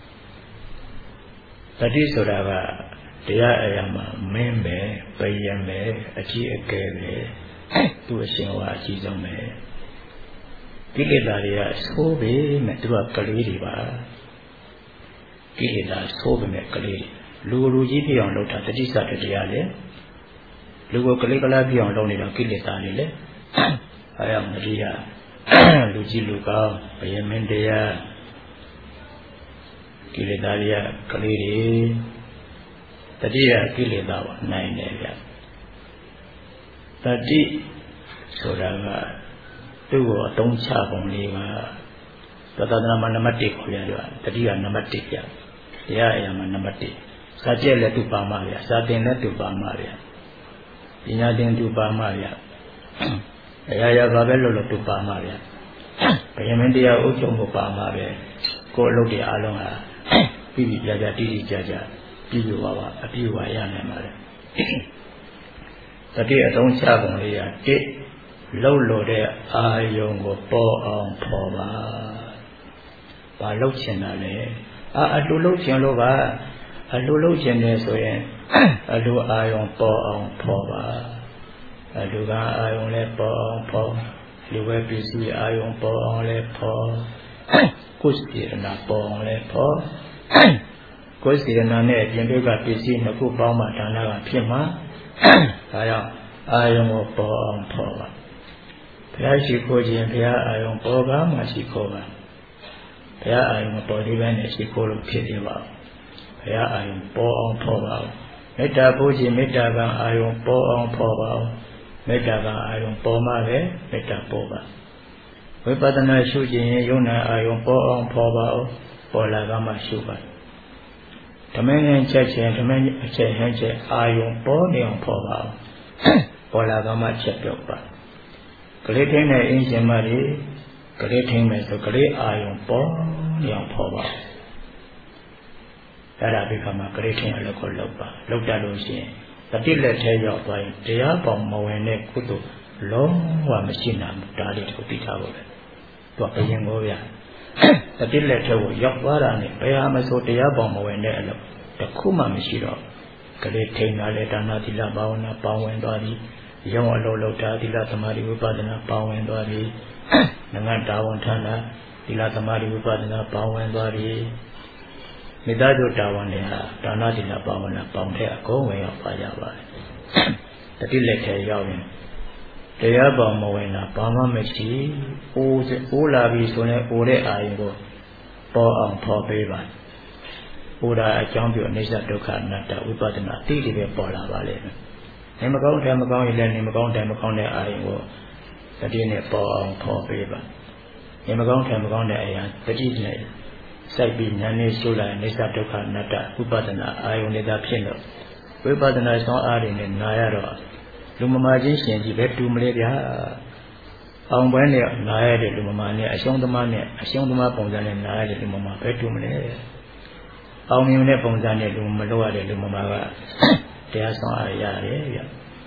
တတိဆိုတာကတရားအရာမှာမင်းပဲပယံပဲအကြီးအကဲပဲသူအရှင်ဝါအကြီးဆုံးပဲကိလေသာတွေကဆိုးပေမဲ့သူကကလေးတွေပါကိလေသာဆိုးပေမဲ့ကလေးလူလူကြီးပြအောင်လုပ်တာတတိစတဲ့တရားလေလူကိုကလေးကလားပြအောင်လုပ်နေတာကိလေသာတွေလေအဲရမတိယလူကြီးလူကောင်းဘယမင်းတရားကိလေသာတွေကကလေးတွေတတိယကိလေသာကိုနိုင်တယ်ဗျတတိဆိုတာကသူ့ကိုအသုံးချပုံလေးကသတ္တနာမှာနံပါတ်တစ်ခေါ်ရတယ်တတိယနံပါတ်တစ်ပြတရားအရာမှာနံပါတ်တစ်စာကျက်လည်းသူပါမှာဗျစာသင်လည်းသူပါမှာဗျပညာသင်သူပါမှာဗျအရာရာဘာပဲလို့လို့သူပါမှာဗျဘယမင်းတရားဥချုပ်ကိုပါမှာပဲကိုယ်အလုပ်တွေအားလုံးဟာပြီးပြီးကြကြတိတိကျကျပြီးပြပါပါအပြည့်ဝရနိုင်ပါလေတတိယအသုံးချပုံလေးကတစ်လှုပ်လို့တဲ့အာယုံကိုပေါ်အောင်ဖော်ပါဘာလှုပ်ချင်တာလဲအာအလိုလှုပ်ချင်လို့ပါအလိုလှုပ်ချင်တယ်ဆိုရင်အလိုအာယုံပေါ်အောင်ဖော်ပါအလိုကအာယုံလည်းပေါ်အောင်ဖော်လူပဲပစ္စည်းအာယုံပေါ်အောင်လည်းဖော်ကိုယ်စီရနာပေါ်အောင်လည်းဖော်ကိုယ်စီရနာနဲ့အပြင်ဘက်ကပစ္စည်းနှစ်ခုပေါင်းမှဒါနကဖြစ်မှာဒါကြောင့်အာယုံကိုပေါ်အောင်ဖော်ပါဘုရားရှိခိုးခြင်းဘုရားအာယုံပေါ်ပါမှရှိခိုးပါဘုရားအာယုံပေါ်ဒီပဲနဲ့ရှိခိုးလို့ဖြစ်နေပါဘုရားအာယုံပေါ်အောင်ဖော်ပါမေတ္တာပို့ခြင်းမေတ္တာကအာယုံပေါ်အောင်ဖော်ပါမေတ္တာကအာယုံပေါ်မှပဲမေတ္တာပေါ်ပါဝိပဿနာရှုခြင်းယုံနာအာယုံပေါ်အောင်ဖော်ပါပေါ်လာကမှရှုပါဓမ္မဉာဏ်ချက်ချင်းဓမ္မအချက်ဟန်ချက်အာယုံပေါ်နေအောင်ဖော်ပါပေါ်လာကမှချက်ပြောက်ပါကလေးထင်းတဲ့အင်းရှင်မတွေကလေးထင်းမယ်ဆိုကလေးအာယုံပေါ်နေအောင်ဖော်ပါအဲ့ဒါဒီခါမှာကလေးထင်းအလုပ်ကိုလုပ်ပါလုပ်တတ်လို့ရှိရင်တတိလက်ထဲရောက်သွားရင်တရားပေါင်းမဝင်တဲ့ကုသိုလ်လုံးဝမရှိနိုင်ဘူးဒါလေးကိုသိထားဖို့ပဲသူကဘယင်ကိုဗျတတိလက်ထဲကိုရောက်သွားတာနဲ့ဘယ်ဟာမဆိုတရားပေါင်းမဝင်တဲ့အလုပ်တစ်ခုမှမရှိတော့ကလေးထိန်လာလေဒါနသီလဘာဝနာပေါင်းဝင်သွားပြီရုံအလုံးလုံးတာသီလသမာဓိဝိပဿနာပေါင်းဝင်သွားပြီငငတာဝန်ဌာနသီလသမာဓိဝိပဿနာပေါင်းဝင်သွားပြီမိသားစုတာဝန်တွေဟာဒါနသီလဘာဝနာပေါင်းတဲ့အကုန်ဝင်ရောက်ပါကြပါတယ်တတိလက်ထဲရောက်ရင်တရားပေါင်းမဝင်တာဘာမှမရှိအိုးအိုးလာပြီဆိုရင်အိုးတဲ့အာရုံကိုပေါ်အောင်ဖော်ပေးပါဘုရားအကြောင်းပြုအနိစ္စဒုက္ခအနတ္တဝိပဿနာသိတယ်ပဲပေါ်လာပါလေနေမကောင်းတယ်မကောင်းရင်လည်းနေမကောင်းတယ်မကောင်းတဲ့အာရုံကိုတတိနဲ့ပေါ်အောင်ဖော်ပေးပါနေမကောင်းတယ်မကောင်းတဲ့အရာတတိနဲ့စိုက်ပြီးဉာဏ်နဲ့ရှုလိုက်အနိစ္စဒုက္ခအနတ္တဝိပဿနာအာရုံနဲ့သာဖြစ်လို့ဝိပဿနာဆောင်အားတွေနဲ့နာရတော့လူမမာချင်းရှင်ကြီးပဲတူမလဲဗျာအောင်ပွဲနဲ့နာရတဲ့လူမမာနဲ့အရှုံးသမားနဲ့အရှုံးသမားပုံစံနဲ့နာရတဲ့လူမမာပဲတူမလဲအောင်မြင်တဲ့ပုံစံနဲ့လူမလို့ရတဲ့လူမမာကတရားဆောင်အားရတယ်ဗျ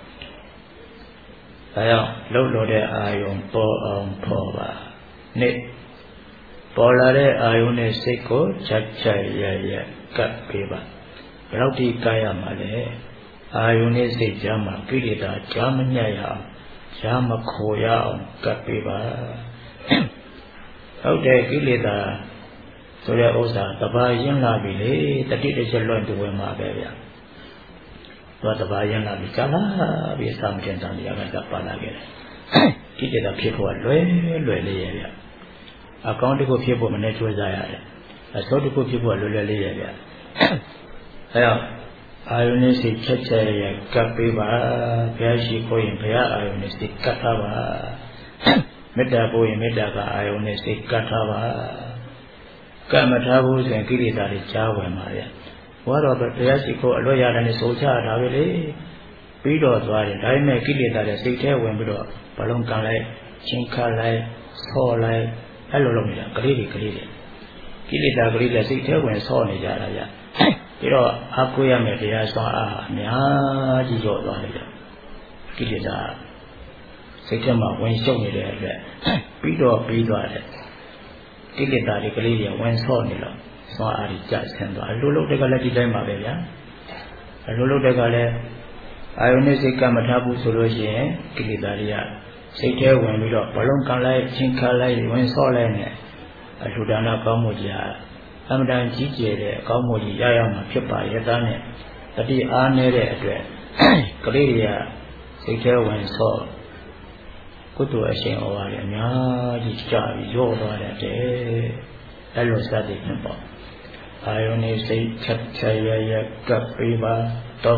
ဒါကြောင့်လှုပ်လို့တဲ့အာယုံပေါ်အောင်ဖော်ပါနေ့ပေါ်လာတဲ့အာယုံနဲ့စိတ်ကိုချက်ချက်ရရ cắt bề bạc rau đi cay mà lẽ ai ông này sẽ chăm mà cái gì đó chăm nhảy à chăm mà khổ ya cắt bề bạc rau đây cái gì đó rồi là ô sa tập bài yên là bị lẽ tất nhiên sẽ loạn tụ mà bé bé và tập bài yên là bị chả là bị sam trên sam đi cái tập bài là cái cái gì đó phía qua lưỡi lưỡi lìa bé à con đi qua phía qua mình chui ra à à số đi qua phía qua lưỡi lưỡi lìa bé thấy không ai ông sẽ chết chết cắt bề bạc bé chỉ có yên bé ai ông sẽ cắt thà bà mệt đã bôi mệt đã cả ai ông sẽ cắt thà bà cái mà thà bôi thì cái gì đó để cháu về mà vậy quá rồi bây chỉ có lối ra này số cha đã về đấy bây giờ rồi đấy này cái gì đó để xây theo về bây giờ bà long càng lại chinh khá lại so lại hay là long này cái gì cái gì cái gì đó cái gì là xây theo về so này ra là vậy bây giờ áp coi em để ra so à nhá chỉ rồi rồi đấy cái gì đó xây theo mà quen sâu này đấy bây giờ bây giờ đấy cái gì đó cái gì quen so này rồi so à đi chạy xem đó lúc lúc đấy cái là đi đây mà về nhá lúc lúc đấy cái là ai ông này sẽ cầm tháp bút sổ rồi chứ cái gì đó đi à xây theo quen bây giờ bà long càng lại chinh khá lại quen so lại này lúc đó nó có một gì à anh đang chỉ chế đấy có một gì ra mà phía phải cái đó này tại vì anh này đấy cái gì à xây theo quen so cái tuổi sinh ở đây nhá chỉ trả bị vô đó đấy ai lo sao đấy nó bảo ai ông này xây chặt chạy ya cặp bề bạc to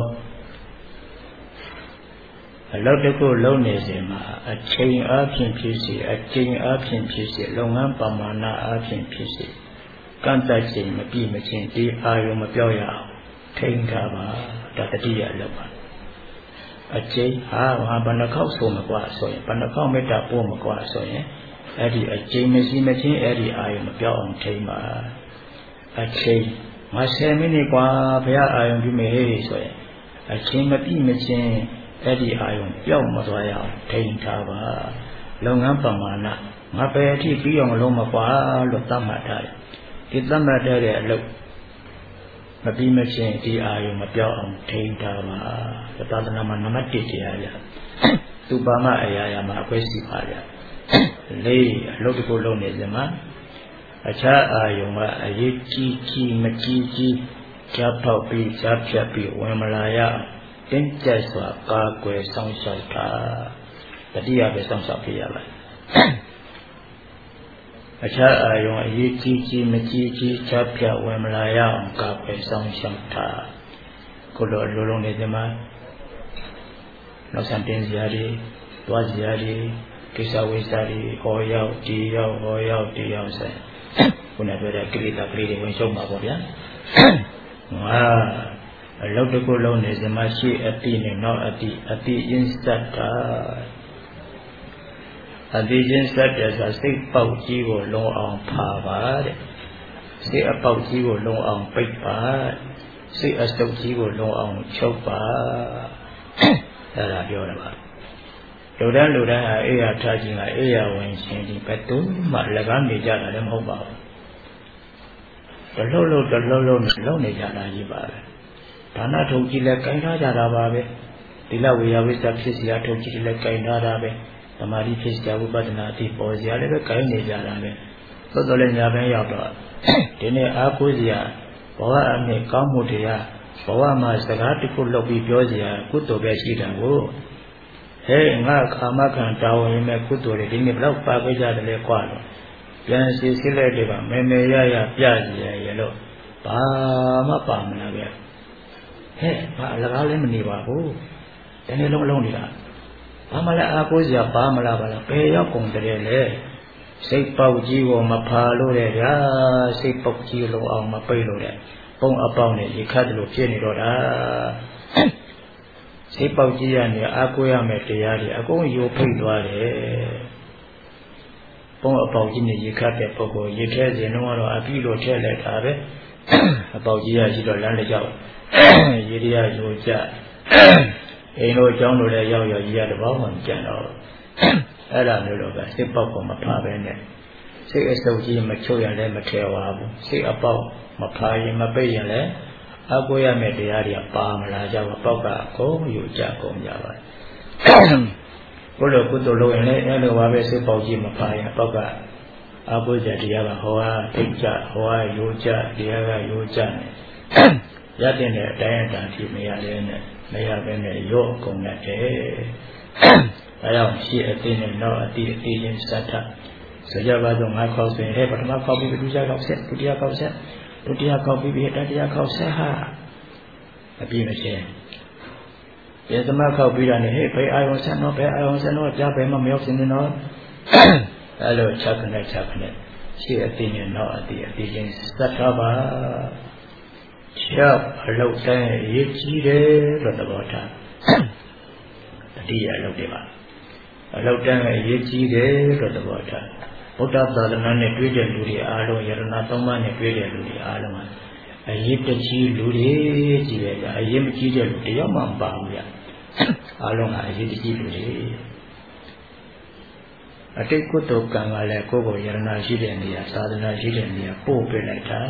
lâu đấy cô lâu này gì mà trên áp trên phía dưới trên áp trên phía dưới lâu ngắn bằng mà na áp trên phía dưới can tại trên mà bị mà trên đi ai ông mà biểu ya thêm cả mà đã tự đi lâu mà trên à mà bạn đã khóc số mà qua số bạn đã khóc mấy đợt bố mà qua số nhé ai đi trên mấy gì mấy trên ai đi ai mà biểu ông thêm mà trên mà xem mấy này qua bây giờ ai ông đi mấy hết rồi trên mà bị mấy trên ai đi ai ông biểu mà rồi à thêm cả mà lâu ngắn bằng mà na mà bây giờ thì bị ông lâu mà qua lúc tám mà thay cái tám mà thay để lúc mà bị mấy trên đi ai ông mà biểu ông thêm cả mà cái ta là mà nắm chặt thì ai vậy tu ba mà ai ai mà quay xí phải vậy lấy lúc đó lâu này rồi mà cha ai ông mà ai chi chi mà chi chi cha phao bị cha phật bị when mà lại à đến chạy xóa cả quê song song cả tại đi à về song song thì à vậy cha ai ông ai chi chi mà chi chi cha phật when mà lại à cả quê song song cả cô lo lo lo này rồi mà nó sản tiền gì đi toa gì đi cái sao vậy sao đi hồi giàu đi giàu hồi giàu đi giàu sao cô này về cái gì ta cái gì quan trọng mà cô biết à lâu đó cô lâu này mà chỉ ở tí này nó ở tí ở tí instant ở tí instant là sẽ bảo chi của long ông phá vỡ sẽ bảo chi của long ông bích vỡ sẽ ở sâu chi của long ông chốc vỡ đó là điều đó đầu đó đầu đó là ấy là thay chỉ là ấy là hoàn thành thì phải tốt mà là cái này ra là em không bảo rồi lâu lâu rồi lâu lâu lâu này ra là gì vậy thà nó thâu chỉ là cái đó ra là bà bé thì là bây giờ bây giờ phía dưới thâu chỉ là cái đó ra bé tầm đi phía dưới của bạn là thì bỏ dưới là cái này ra là bé có tôi lên nhà bé vào đó thế này à cô gì à bảo anh này có một thì à bảo mà sẽ có thì cô lâu bị biểu gì à cô tôi bé chỉ là cô hey ngã khama khăn trao em mẹ cô tôi thì mình lâu ba cái gia đình lấy qua rồi lần xí xí lấy đi vào mẹ mẹ ya ya bia gì ya ya lo ba mà ba mà là vậy hey ba là cái lên mình đi vào cô cái này lâu lâu đi là ba mà là à cô gì ba mà là ba là bé ya cùng tới đây xây bao chi của mà phá luôn đấy ya xây bao chi luôn ông mà bay luôn đấy bông ấp bao này chỉ khát luôn phía này rồi đó xây bao chi này à cô ya mẹ thì ya thì à cô yêu phơi đoa đấy bông ấp bao chi này chỉ khát để bao cô yêu thế gì nó mà à phi luôn thế lại thà đấy bao chi ya chỉ rồi lăn lại cháu yêu đi ya yêu cha em nói cháu nó lại yêu yêu ya để bao mình cha nóအဲ့ဒါမျိုးတော့ပဲစစ်ပေါက်ပေါ်မှာဖာပဲနဲ့စိတ်အစုပ်ကြီးမချုပ်ရလည်းမထဲဝါဘူးစိတ်အပေါက်မဖာရင်မပိတ်ရင်လည်းအကိုရမယ့်တရားတွေပါမလာကြဘူးပေါက်ကအကုန်ယူကြကုန်ကြပါဘုလိုကုသိုလ်လုပ်ရင်လည်းအဲ့လိုပါပဲစိတ်ပေါက်ကြီးမဖာရင်ပေါက်ကအကိုကြတရားကဟောဟာထိတ်ကြဟောဟာယူကြတရားကယူကြနေရတဲ့အတိုင်းအတာထိမရတဲ့နဲ့မရဘဲနဲ့ရော့ကုန်တယ်ဒါကြောင့်ရှိအသိနဲ့နောက်အသိအသိချင်းစတ်ထဆိုကြပါစို့ငါခေါက်ဆိုရင်ဟဲ့ပထမခေါက်ပြီးဒုတိယခေါက်ဆက်ဒုတိယခေါက်ဆက်ဒုတိယခေါက်ပြီးပြီးတတိယခေါက်ဆက်ဟာအပြည့်မချင်းဒီသမခေါက်ပြီးတာနဲ့ဟဲ့ဘယ်အာယုံဆက်တော့ဘယ်အာယုံဆက်တော့ကြားဘယ်မှမရောက်စင်းနေတော့အဲ့လိုချက်ခနဲ့ချက်ခနဲ့ရှိအသိနဲ့နောက်အသိအသိချင်းစတ်ထပါချက်အလုပ်တိုင်းရေးကြည့်တယ်လို့သဘောထားတတိယအလုပ်တွေပါအလုပ်တိုင်းရေးကြည့်တယ်လို့သဘောထားဗုဒ္ဓသာသနာနဲ့တွေ့တဲ့လူတွေအားလုံးယရဏသုံးပါးနဲ့တွေ့တဲ့လူတွေအားလုံးအရေးတကြီးလူတွေကြီးပဲကအရေးမကြီးတဲ့လူတယောက်မှမပါဘူးဗျအားလုံးကအရေးတကြီးလူတွေအတိတ်ကုသိုလ်ကံကလည်းကိုယ့်ကိုယရဏရှိတဲ့နေရာသာသနာရှိတဲ့နေရာပို့ပေးလိုက်တာ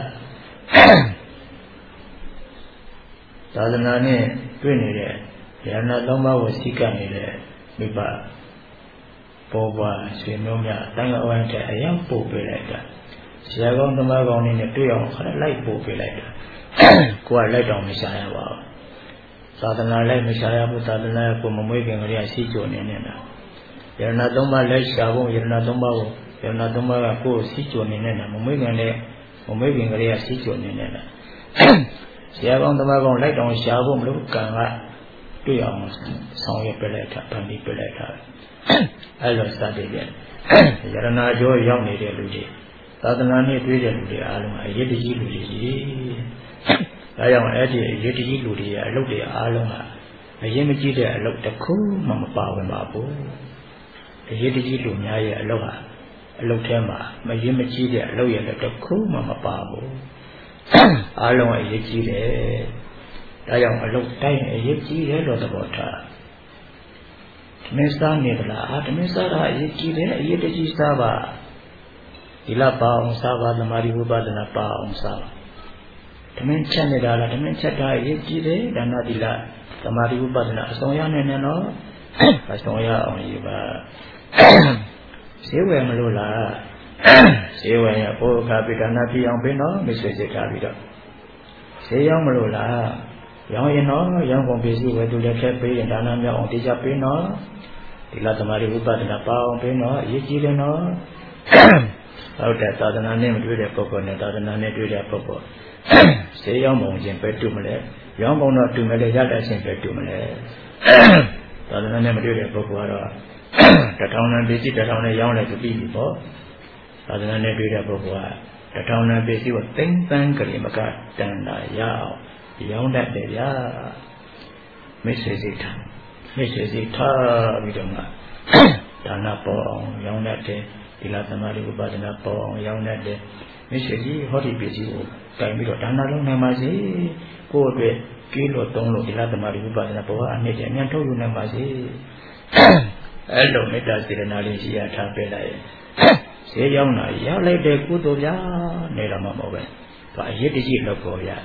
သာသနာနဲ့တွေ့နေတဲ့ယရဏသုံးပါးကိုစိတ်ကနေတဲ့မိဘပေါ်ပါဆွေမျိုးများတန်ခါဝိုင်းတဲ့အရင်ပို့ပေးလိုက်တာဆရာကောင်းသမားကောင်းနဲ့တွေ့အောင်ခါလိုက်ပို့ပေးလိုက်တာကိုကလိုက်တော့မရှာရပါဘူးသာသနာလိုက်မရှာရဘူးသာသနာကိုမမွေးခင်ကလေးကစီးကြုံနေနေတာယရဏသုံးပါးလက်ရှာဖို့ယရဏသုံးပါးကိုယရဏသုံးပါးကကိုယ်စီးကြုံနေနေတာမမွေးခင်လည်းမမွေးခင်ကလေးကစီးကြုံနေနေတာဆရာကောင်းသမားကောင်းလိုက်တော့ရှာဖို့မလို့ကံကတွေ့အောင်ဆောင်ရွက်ပြလိုက်တာဗန်ဒီပြလိုက်တာအဲ့လိုစတဲ့ပြန်ယရဏကျော်ရောက်နေတဲ့လူတွေသာသနာနဲ့တွေ့တဲ့လူတွေအားလုံးအရေးတကြီးလူတွေကြီးဒါကြောင့်အဲ့ဒီအရေးတကြီးလူတွေရဲ့အလုပ်တွေအားလုံးကအရေးမကြီးတဲ့အလုပ်တစ်ခုမှမပါဝင်ပါဘူးအရေးတကြီးလူများရဲ့အလုပ်ဟာအလုပ်ထဲမှာမရေးမကြီးတဲ့အလုပ်ရဲ့တစ်ခုမှမပါဘူးအားလုံးအရေးကြီးတယ်ဒါကြောင့်အလုပ်တိုင်းအရေးကြီးတယ်လို့သဘောထားမင်းစားနေသလားအာမင်းစားတာအရေးကြီးတယ်အရေးတကြီးစားပါဒီလပါအောင်စားပါသမာဓိဝိပဿနာပါအောင်စားပါဓမင်းချက်နေတာလားဓမင်းချက်တာအရေးကြီးတယ်ဒါနသီလသမာဓိဝိပဿနာအဆောင်ရနေနေတော့အဆောင်ရအောင်ရေးပါဈေးဝယ်မလို့လားဈေးဝယ်ရဘုရားပိဒါနပြအောင်ပြင်တော့မိတ်ဆွေစိတ်ထားပြီးတော့ဈေးရောက်မလို့လားရောင်းရင်တော့ရောင်းကုန်ပစ္စည်းဝယ်သူလည်းဖြတ်ပေးရင်ဒါနမြောက်အောင်တရားပေးတော့ဒီလသမารိဝိပဿနာပါအောင်ပေးတော့အရေးကြီးတယ်နော်ဟုတ်တယ်သာသနာနဲ့မတွေ့တဲ့ပုဂ္ဂိုလ်နဲ့သာသနာနဲ့တွေ့တဲ့ပုဂ္ဂိုလ်ဈေးရောက်ပုံချင်းပဲတူမလဲရောင်းပုံတော့တူမလဲရတဲ့အချင်းပဲတူမလဲသာသနာနဲ့မတွေ့တဲ့ပုဂ္ဂိုလ်ကတော့တထောင်တန်ပစ္စည်းတထောင်နဲ့ရောင်းလိုက်ပြီးပြီပေါ့သာသနာနဲ့တွေ့တဲ့ပုဂ္ဂိုလ်ကတထောင်တန်ပစ္စည်းကိုသိမ့်တန်းကြိမကတန်တာရအောင်ရောင်းတတ်တယ်ဗျာမိတ်ဆွေစိတ်ထားမိတ်ဆွေစိတ်ထားပြီးတော့မှဒါနပေါ်အောင်ရောင်းတတ်တယ်ဒီလားသမာဓိဥပဒနာပေါ်အောင်ရောင်းတတ်တယ်မိတ်ဆွေကြီးဟောဒီပစ္စည်းကိုတိုင်ပြီးတော့ဒါနလုံးနိုင်ပါစေကိုယ့်အတွက်ကြွေးလို့တုံးလို့ဒီလားသမာဓိဥပဒနာပေါ်ကအနှစ်တည်းအမြန်ထုတ်ယူနိုင်ပါစေအဲ့လိုမေတ္တာစေတနာလေးရှိရထားပေးလိုက်ဈေးရောက်လာရောက်လိုက်တဲ့ကုသိုလ်ဗျာနေတော့မှမဟုတ်ပဲဒါအရေးတကြီးလောက်ပေါ်ဗျာ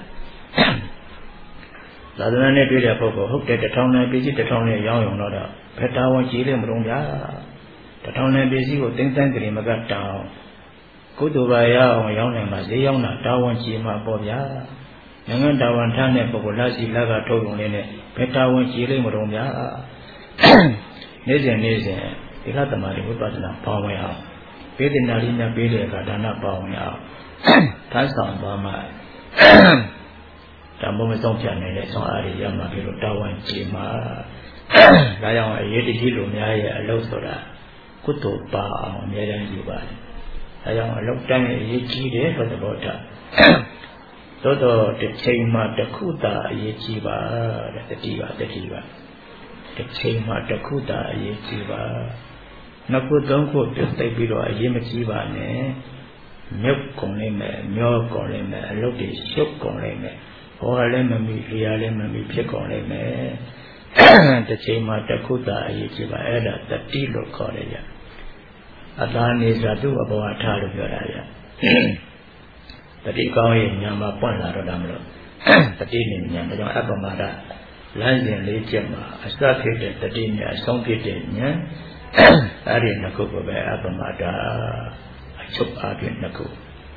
သာသနာနဲ့တွေ့တဲ့ပုဂ္ဂိုလ်ဟုတ်တယ်တထောင်နဲ့ပစ္စည်းတထောင်နဲ့ရောင်းရုံတော့ဘယ်တာဝန်ကြီးလဲမလို့ဗျာတထောင်နဲ့ပစ္စည်းကိုတင်းတင်းကြိမကတောင်းကုသိုလ်ပါရအောင်ရောင်းနိုင်မှာဈေးရောက်လာတာဝန်ကြီးမှာပေါ့ဗျာနိုင်ငံတာဝန်ထမ်းတဲ့ပုဂ္ဂိုလ်လက်ရှိလက်ကထုတ်ုံလေးနဲ့ဘယ်တာဝန်ကြီးလဲမလို့ဗျာနေ့စဉ်နေ့စဉ်ဒီလသမารိဝိပဿနာပါဝင်အောင်ပေးတဲ့နာရီနဲ့ပေးတဲ့အခါဒါနပါဝင်အောင်ထမ်းဆောင်သွားမှတမုံမဆုံးဖြတ်နိုင်တဲ့ဆောင်းအားတွေရမှာပြီးတော့တာဝန်ကြီးမှာဒါကြောင့်အရေးတကြီးလူများရဲ့အလုပ်ဆိုတာကုသိုလ်ပါအောင်အများကြီးယူပါတယ်ဒါကြောင့်အလုပ်တိုင်းအရေးကြီးတယ်ဆိုတဲ့သဘောထားသို့တော့တစ်ချိန်မှတစ်ခုသာအရေးကြီးပါတဲ့တတိပါတတိပါတစ်ချိန်မှတစ်ခုသာအရေးကြီးပါနှစ်ခုသုံးခုပြတ်သိပ်ပြီးတော့အရေးမကြီးပါနဲ့မြုပ်ကုန်နေမယ်မျောကုန်နေမယ်အလုပ်တွေရှုပ်ကုန်နေမယ်ဟောလည်းမမီလျာလည်းမမီဖြစ်ကုန်နေမယ်တစ်ချိန်မှတစ်ခုသာအရေးကြီးပါအဲ့ဒါတတိလို့ခေါ်တယ်ကြအတားနေစွာသူ့အဘောအထားလို့ပြောတာဗျတတိကောင်းရဲ့ညာမှာပွင့်လာတော့တာမလို့တတိနဲ့ညာဒါကြောင့်အပမဒလမ်းစဉ်လေးချက်မှာအစဖြစ်တဲ့တတိနဲ့အဆုံးဖြစ်တဲ့ညာအဲ့ဒီနှစ်ခုကိုပဲအပမဒအချုပ်အားဖြင့်နှစ်ခု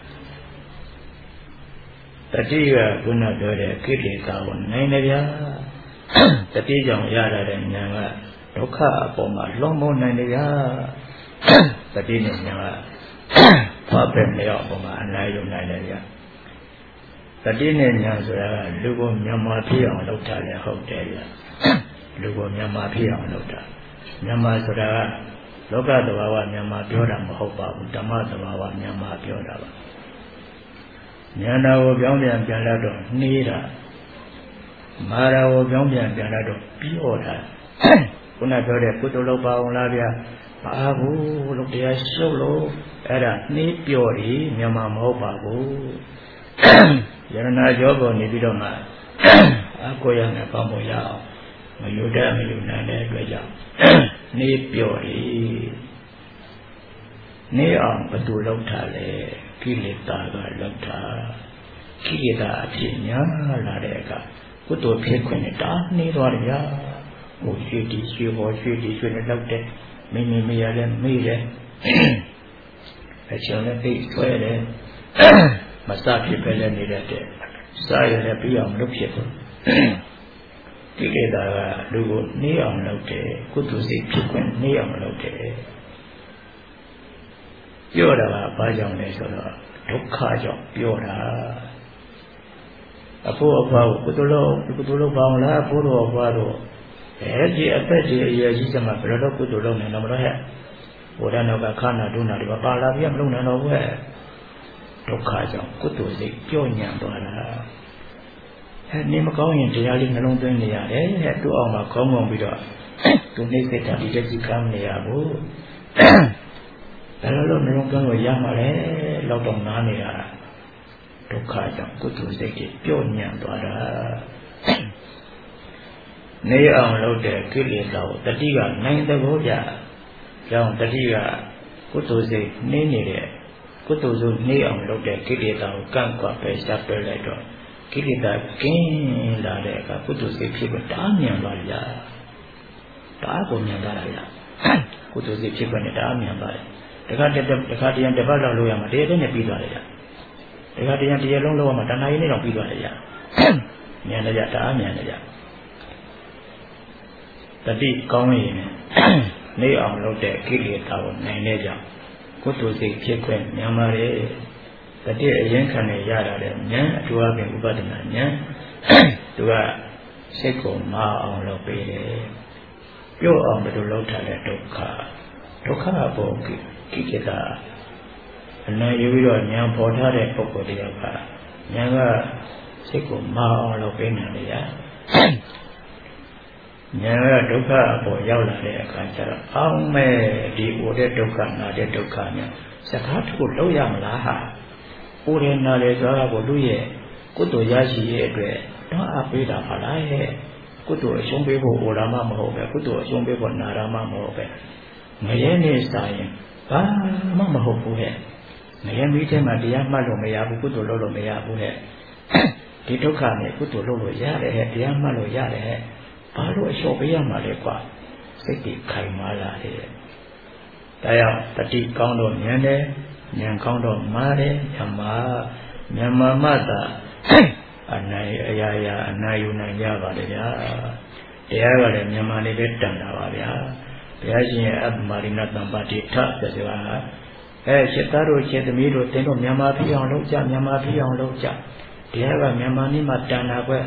တတိကခုနပြောတဲ့ကိလေသာကိုနိုင်တယ်ဗျာတတိကြောင့်ရလာတဲ့ဉာဏ်ကဒုက္ခအပေါ်မှာလွန်မိုးနိုင်တယ်ဗျာတတိနဲ့ဉာဏ်ကဘာပဲမရောက်အပေါ်မှာအနာယုံနိုင်တယ်ဗျာတတိနဲ့ဉာဏ်ဆိုတာကလူကိုမြန်မာဖြစ်အောင်လုပ်တာလည်းဟုတ်တယ်ဗျာလူကိုမြန်မာဖြစ်အောင်လုပ်တာမြန်မာဆိုတာကလောကသဘာဝမြန်မာပြောတာမဟုတ်ပါဘူးဓမ္မသဘာဝမြန်မာပြောတာပါဉာဏ်တော်ကိုပြောင်းပြန်ပြန်လာတော့နှေးတာမာရာကိုပြောင်းပြန်ပြန်လာတော့ပြောတာခုနပြောတဲ့ကုသိုလ်လုပ်ပါအောင်လားဗျာမအားဘူးလို့တရားရှုပ်လို့အဲ့ဒါနှေးပြော်ဒီမြန်မာမဟုတ်ပါဘူးယရနာကြောပေါ်နေပြီးတော့မှအကိုရနဲ့ပေါင်းဖို့ရအောင်မယူတတ်မယူနိုင်တဲ့အတွက်ကြောင့်နှေးပြော်ဒီနေအောင်ဘယ်သူလောက်ထားလဲကိလေသာကလောက်ထားကိလေသာအဖြစ်ညာလာတဲ့အခါကုသိုလ်ဖြစ်ခွင့်နဲ့တားနေသွားတယ်ဗျာဟိုရွှေတီရွှေဘောရွှေတီရွှေနဲ့လောက်တဲ့မိမိမရလဲမေးတယ်အချင်းလည်းသိဆွဲတယ်မစဖြစ်ပဲလည်းနေတတ်တယ်စားရလည်းပြီးအောင်လုပ်ဖြစ်တယ်ကိလေသာကလူကိုနေအောင်လုပ်တယ်ကုသိုလ်စိတ်ဖြစ်ခွင့်နေအောင်လုပ်တယ်ပြောတာကဘာကြောင့်လဲဆိုတော့ဒုက္ခကြောင့်ပြောတာအဖို့အဖွားကိုကုသိုလ်လုပ်ကုသိုလ်လုပ်ပါအောင်လားအဖို့တော်အဖွားတော့အဲဒီအသက်ကြီးအရွယ်ကြီးစမှဘယ်လိုလုပ်ကုသိုလ်လုပ်နိုင်တော့မလို့ဟဲ့ဘုရားနောက်ကခန္ဓာဒုနာတွေပါလာပြမလုပ်နိုင်တော့ဘူးဟဲ့ဒုက္ခကြောင့်ကုသိုလ်စိတ်ကြောညံသွားတာအဲနေမကောင်းရင်တရားလေးနှလုံးသွင်းနေရတယ်တဲ့သူ့အောင်မှာခေါင်းငုံပြီးတော့သူနှိမ့်စိတ်တာဒီတက်ကြီးကမ်းနေရဘူးဘယ်လိုလုပ်နှလုံးသွင်းလို့ရမှာလဲလောက်တော့နားနေတာဒုက္ခကြောင့်ကုသိုလ်စိတ်ကြီးကြောညံသွားတာနေအောင်လုပ်တဲ့ကိလေသာကိုတတိကနိုင်တဲ့ဘောကြကြောင့်တတိကကုသိုလ်စိတ်နှင်းနေတဲ့ကုသိုလ်စုနှေးအောင်လုပ်တဲ့ကိလေသာကိုကန့်ကွက်ပဲရှက်ပြလိုက်တော့ကိလေသာကင်းလာတဲ့အခါကုသိုလ်စိတ်ဖြစ်ပြီးတားမြင်သွားကြတားကိုမြင်သွားတာဗျာကုသိုလ်စိတ်ဖြစ်ပြီးတားမြင်သွားတယ်တခါတည်းတခါတည်းတစ်ပတ်လောက်လုပ်ရမှာတရက်တည်းနဲ့ပြီးသွားတယ်ဗျာတခါတည်းတရက်လုံးလုပ်ရမှာတနားရီနဲ့တော့ပြီးသွားတယ်ဗျာမြင်တယ်ဗျာတားမြင်တယ်ဗျာတတိကောင်းရင်နေအောင်လုပ်တဲ့ကိလေသာကိုနိုင်တဲ့ကြောင့်ကုသိုလ်စိတ်ဖြစ်ခွင့်မြန်ပါတယ်တတိအရင်ခံနေရတာလည်းဉာဏ်အထူးအပြင်ဥပဒနာဉာဏ်သူကစိတ်ကိုမအောင်လုပ်ပေးတယ်ပြုတ်အောင်ဘယ်လိုလုပ်ထားလဲဒုက္ခဒုက္ခဘောကိကိတာအနံ့ယူပြီးတော့ဉာဏ်ပေါ်ထားတဲ့ပုဂ္ဂိုလ်တယောက်ကဉာဏ်ကစိတ်ကိုမအောင်လုပ်ပေးနေတယ်ညာဉာဏ်ကဒုက္ခအပေါ်ရောက်လာတဲ့အခါကျတော့အောင်းမဲ့ဒီဥတဲ့ဒုက္ခနာတဲ့ဒုက္ခညာစကားတစ်ခုလုံးရမလားဟာဥရနာလေဆိုတာကိုသူ့ရဲ့ကုသိုလ်ရရှိရဲ့အတွက်တော့အပေးတာပါလားရဲ့ကုသိုလ်အရှုံးပေးဖို့ဩရာမမဟုတ်ပဲကုသိုလ်အရှုံးပေးဖို့နာရာမမဟုတ်ပဲငရဲနဲ့စာရင်ဘာမှမဟုတ်ဘူးရဲ့ငရဲမိထဲမှာတရားမှတ်လို့မရဘူးကုသိုလ်လုပ်လို့မရဘူးရဲ့ဒီဒုက္ခနဲ့ကုသိုလ်လုပ်လို့ရတယ်ဟဲ့တရားမှတ်လို့ရတယ်ဟဲ့ဘာလို့အလျှော့ပေးရမှာလဲကွာစိတ်ကြီးခိုင်မာလာတယ်ဒါကြောင့်တတိကောင်းတော့ဉာဏ်တယ်ဉာဏ်ကောင်းတော့မာတယ်ဓမ္မဉာဏ်မာမတာအနိုင်အရာရာအနာယူနိုင်ကြပါလေဗျာတရားကလည်းမြန်မာနေပဲတန်တာပါဗျာဘုရားရှင်ရဲ့အပ္ပမရိဏတံပါတိထဆိုဆိုတာအဲရှစ်သားတို့ရှစ်သမီးတို့တင်းတို့မြန်မာပြည်အောင်လုပ်ကြမြန်မာပြည်အောင်လုပ်ကြတရားကမြန်မာနေမှာတန်တာကွ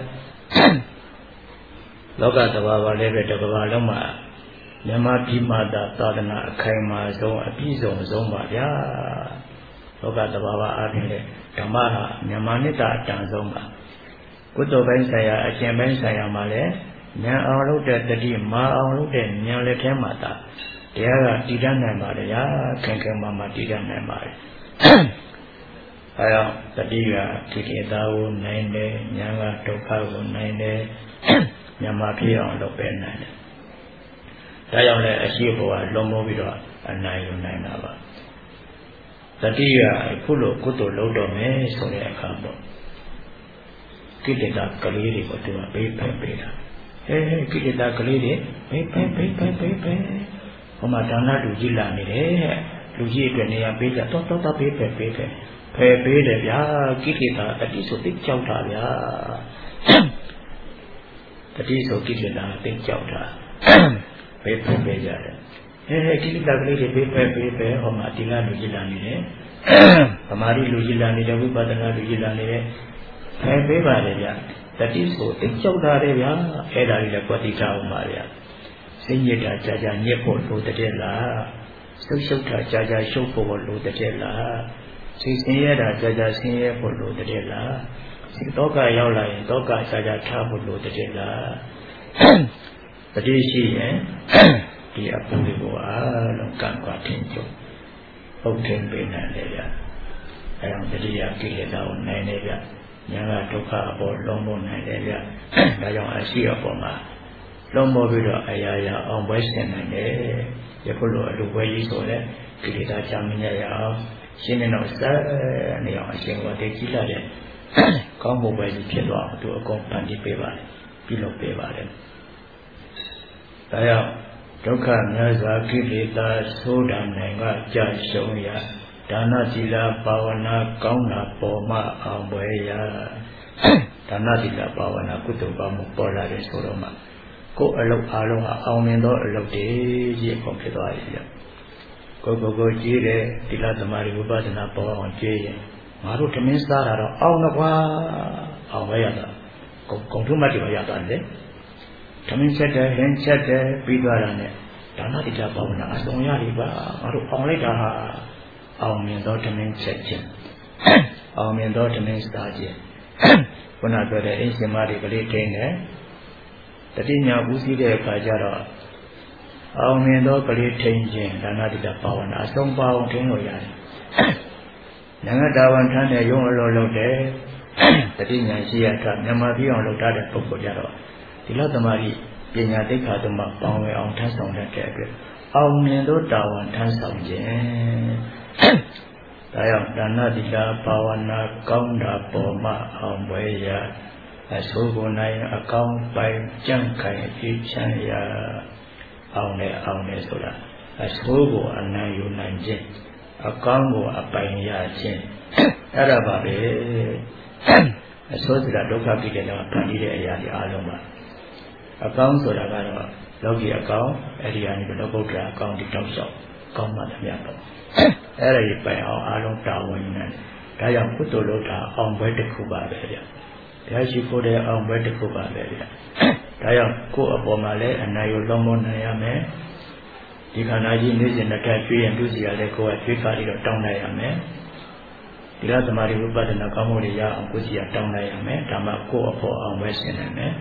လောကသဘာဝလည်းပဲတစ်ကမ္ဘာလုံးမှာမြန်မာပြည်မှာသာသနာအခိုင်အမာဆုံးအပြည့်စုံဆုံးပါဗျာလောကသဘာဝအပြင်လေဓမ္မဟာမြန်မာနှစ်တာအတန်ဆုံးပါကုသိုလ်ပိုင်းဆိုင်ရာအကျင့်ပိုင်းဆိုင်ရာမှာလည်းဉာဏ်အောင်လုပ်တဲ့တတိမာအောင်လုပ်တဲ့ဉာဏ်လက်ထဲမှာသာတရားကတည်တတ်နိုင်ပါလေဗျာခင်ခင်မာမာတည်တတ်နိုင်ပါလေအဲတော့တတိကကိလေသာကိုနိုင်တယ်ဉာဏ်ကဒုက္ခကိုနိုင်တယ်မြန်မာပြည်အောင်လုပ်ပဲနိုင်တယ်ဒါကြောင့်လည်းအရှိဘောကလုံးမိုးပြီးတော့အနိုင်ယူနိုင်တာပါတတိယခုလိုကုသိုလ်လုပ်တော့မယ်ဆိုတဲ့အခါပေါ့ကိလေသာကလေးတွေကိုသူကဘေးဖယ်ပေးတာအဲကိလေသာကလေးတွေဘေးဖယ်ဘေးဖယ်ဘေးဖယ်ဟိုမှာဒါနလူကြီးလာနေတယ်လူကြီးအတွက်နေရာပေးကြတော့တော့တော့ဘေးဖယ်ဘေးဖယ်ဖယ်ပေးတယ်ဗျာကိလေသာတတိဆိုသိကြောက်တာဗျာတတိဆိုကိလေသာသိကြောက်တာဘေးဖယ်ပေးကြတယ်အဲကိလေသာကလေးတွေဘေးဖယ်ဘေးဖယ်ဟောမှာဒီကလူကြီးလာနေတယ်ဗမာရီလူကြီးလာနေတယ်ဝိပဿနာလူကြီးလာနေတယ်ဖယ်ပေးပါလေဗျာတတိဆိုသိကြောက်တာလေဗျာအဲ့ဒါကြီးလည်းကွက်တိထားအောင်ပါဗျာစိတ်ညစ်တာကြာကြာညစ်ဖို့လိုတဲ့လားရှုပ်ရှုပ်တာကြာကြာရှုပ်ဖို့လိုတဲ့လားစိတ်ဆင်းရဲတာကြာကြာဆင်းရဲဖို့လိုတဲ့လားစိတ်တောကရောက်လာရင်တောကကြာကြာထားဖို့လိုတဲ့လားတတိရှိရင်ဒီအပူတွေကိုအားလုံးကံကွာထင်ကြဟုတ်ထင်ပေးနိုင်တယ်ဗျာအဲဒါတတိယကိလေသာကိုနိုင်တယ်ဗျာညာကဒုက္ခအပေါ်လုံးမနိုင်တယ်ဗျာဒါကြောင့်အရှိအပေါ်မှာလုံးမပြီးတော့အရာရာအောင်ပွဲဆင်နိုင်တယ်ယခုလိုအလူပွဲကြီးဆိုလဲကိလေသာချမ်းမြရအောင်ရှင်းနေတော့စနေအောင်အရှင်ကတည်းကြီးလာတဲ့ကောင်းမှုပဲကြီးဖြစ်သွားအောင်သူအကုန်ပန်ပြီးပေးပါတယ်ပြုလုပ်ပေးပါတယ်ဒါကြောင့်ဒုက္ခများစွာကိလေသာဆိုးတာနိုင်ကကြာရှုံးရဒါနသီလဘာဝနာကောင်းတာပေါ်မှအောင်ပွဲရဒါနသီလဘာဝနာကုသိုလ်ကောင်းမှုပေါ်လာတယ်ဆိုတော့မှကိုယ်အလုပ်အားလုံးကအောင်မြင်သောအလုပ်တွေကြီးပုံဖြစ်သွားပြီကိုယ်ကိုယ်ကိုကြည့်တယ်သီလသမာဓိဝိပဿနာပေါ်အောင်ကြည့်ရင်ငါတို့ဓမင်းစားတာတော့အောင်တော့ကွာအောင်ပဲရတာကုန်ကုန်ထုမှတ်တွေရတာလေဓမင်းချက်တယ်ဟင်းချက်တယ်ပြီးသွားတာနဲ့ဒါနသီလဘာဝနာအဆုံးရပြီပါငါတို့အောင်လိုက်တာဟာအောင်မြင်သောဓမင်းချက်ခြင်းအောင်မြင်သောဓမင်းစားခြင်းခုနပြောတဲ့အင်းရှင်မတွေကလေးတင်းတယ်တတိညာဦးစီးတဲ့အခါကျတော့အောင်မြင်သောကလေးထိန်ခြင်းဒါနတိတဘာဝနာအဆုံးပါအောင်ထိန်လို့ရတယ်။နိုင်ငံတာဝန်ထမ်းတဲ့ရုံးအလိုလုပ်တယ်တတိညာရှိရတာမြန်မာပြည်အောင်လုပ်တဲ့ပုဂ္ဂိုလ်ကြတော့ဒီလောက်သမားကြီးပညာသိက္ခာတို့မှပေါင်းဝဲအောင်ထမ်းဆောင်တဲ့အတွက်အောင်မြင်သောတာဝန်ထမ်းဆောင်ခြင်းဒါကြောင့်ဒါနတိတဘာဝနာကောင်းတာပေါ်မှအောင်ပွဲရအဆိုးကိုနိုင်အကောင်းပိုင်ကြံ့ခိုင်အေးချမ်းရာအောင်နဲ့အောင်နဲ့ဆိုတာအဆိုးကိုအနိုင်ယူနိုင်ခြင်းအကောင်းကိုအပိုင်ရခြင်းအဲ့ဒါပါပဲအဆိုးဆိုတာဒုက္ခပိဋကနာဖန်တီးတဲ့အရာတွေအားလုံးပါအကောင်းဆိုတာကတော့လောကီအကောင်းအဲ့ဒီကနေလောကုတ္တရာအကောင်းဒီတောက်လျှောက်ကောင်းမှသမျှပေါ့အဲ့ဒါကြီးပိုင်အောင်အားလုံးတာဝန်ယူနိုင်တယ်ဒါကြောင့်ကုသိုလ်လုပ်တာအောင်ပွဲတစ်ခုပါပဲဗျဘုရားရှိခိုးတဲ့အောင်ပွဲတစ်ခုပါပဲဗျဒါကြောင့်ကိုယ့်အပေါ်မှာလည်းအနာရောလုံးလုံးနိုင်ရမယ်ဒီခန္ဓာကြီးနေ့စဉ်တစ်ခါကျွေးရင်ပြုစီရလဲကိုယ်ကကျွေးကားပြီးတော့တောင်းနိုင်ရမယ်ဒီလားသမာဓိဝိပဿနာကောင်းမှုတွေရအောင်ကိုယ်စီကတောင်းနိုင်ရမယ်ဒါမှကိုယ့်အပေါ်အောင်ပွဲဆင်နိုင်မယ်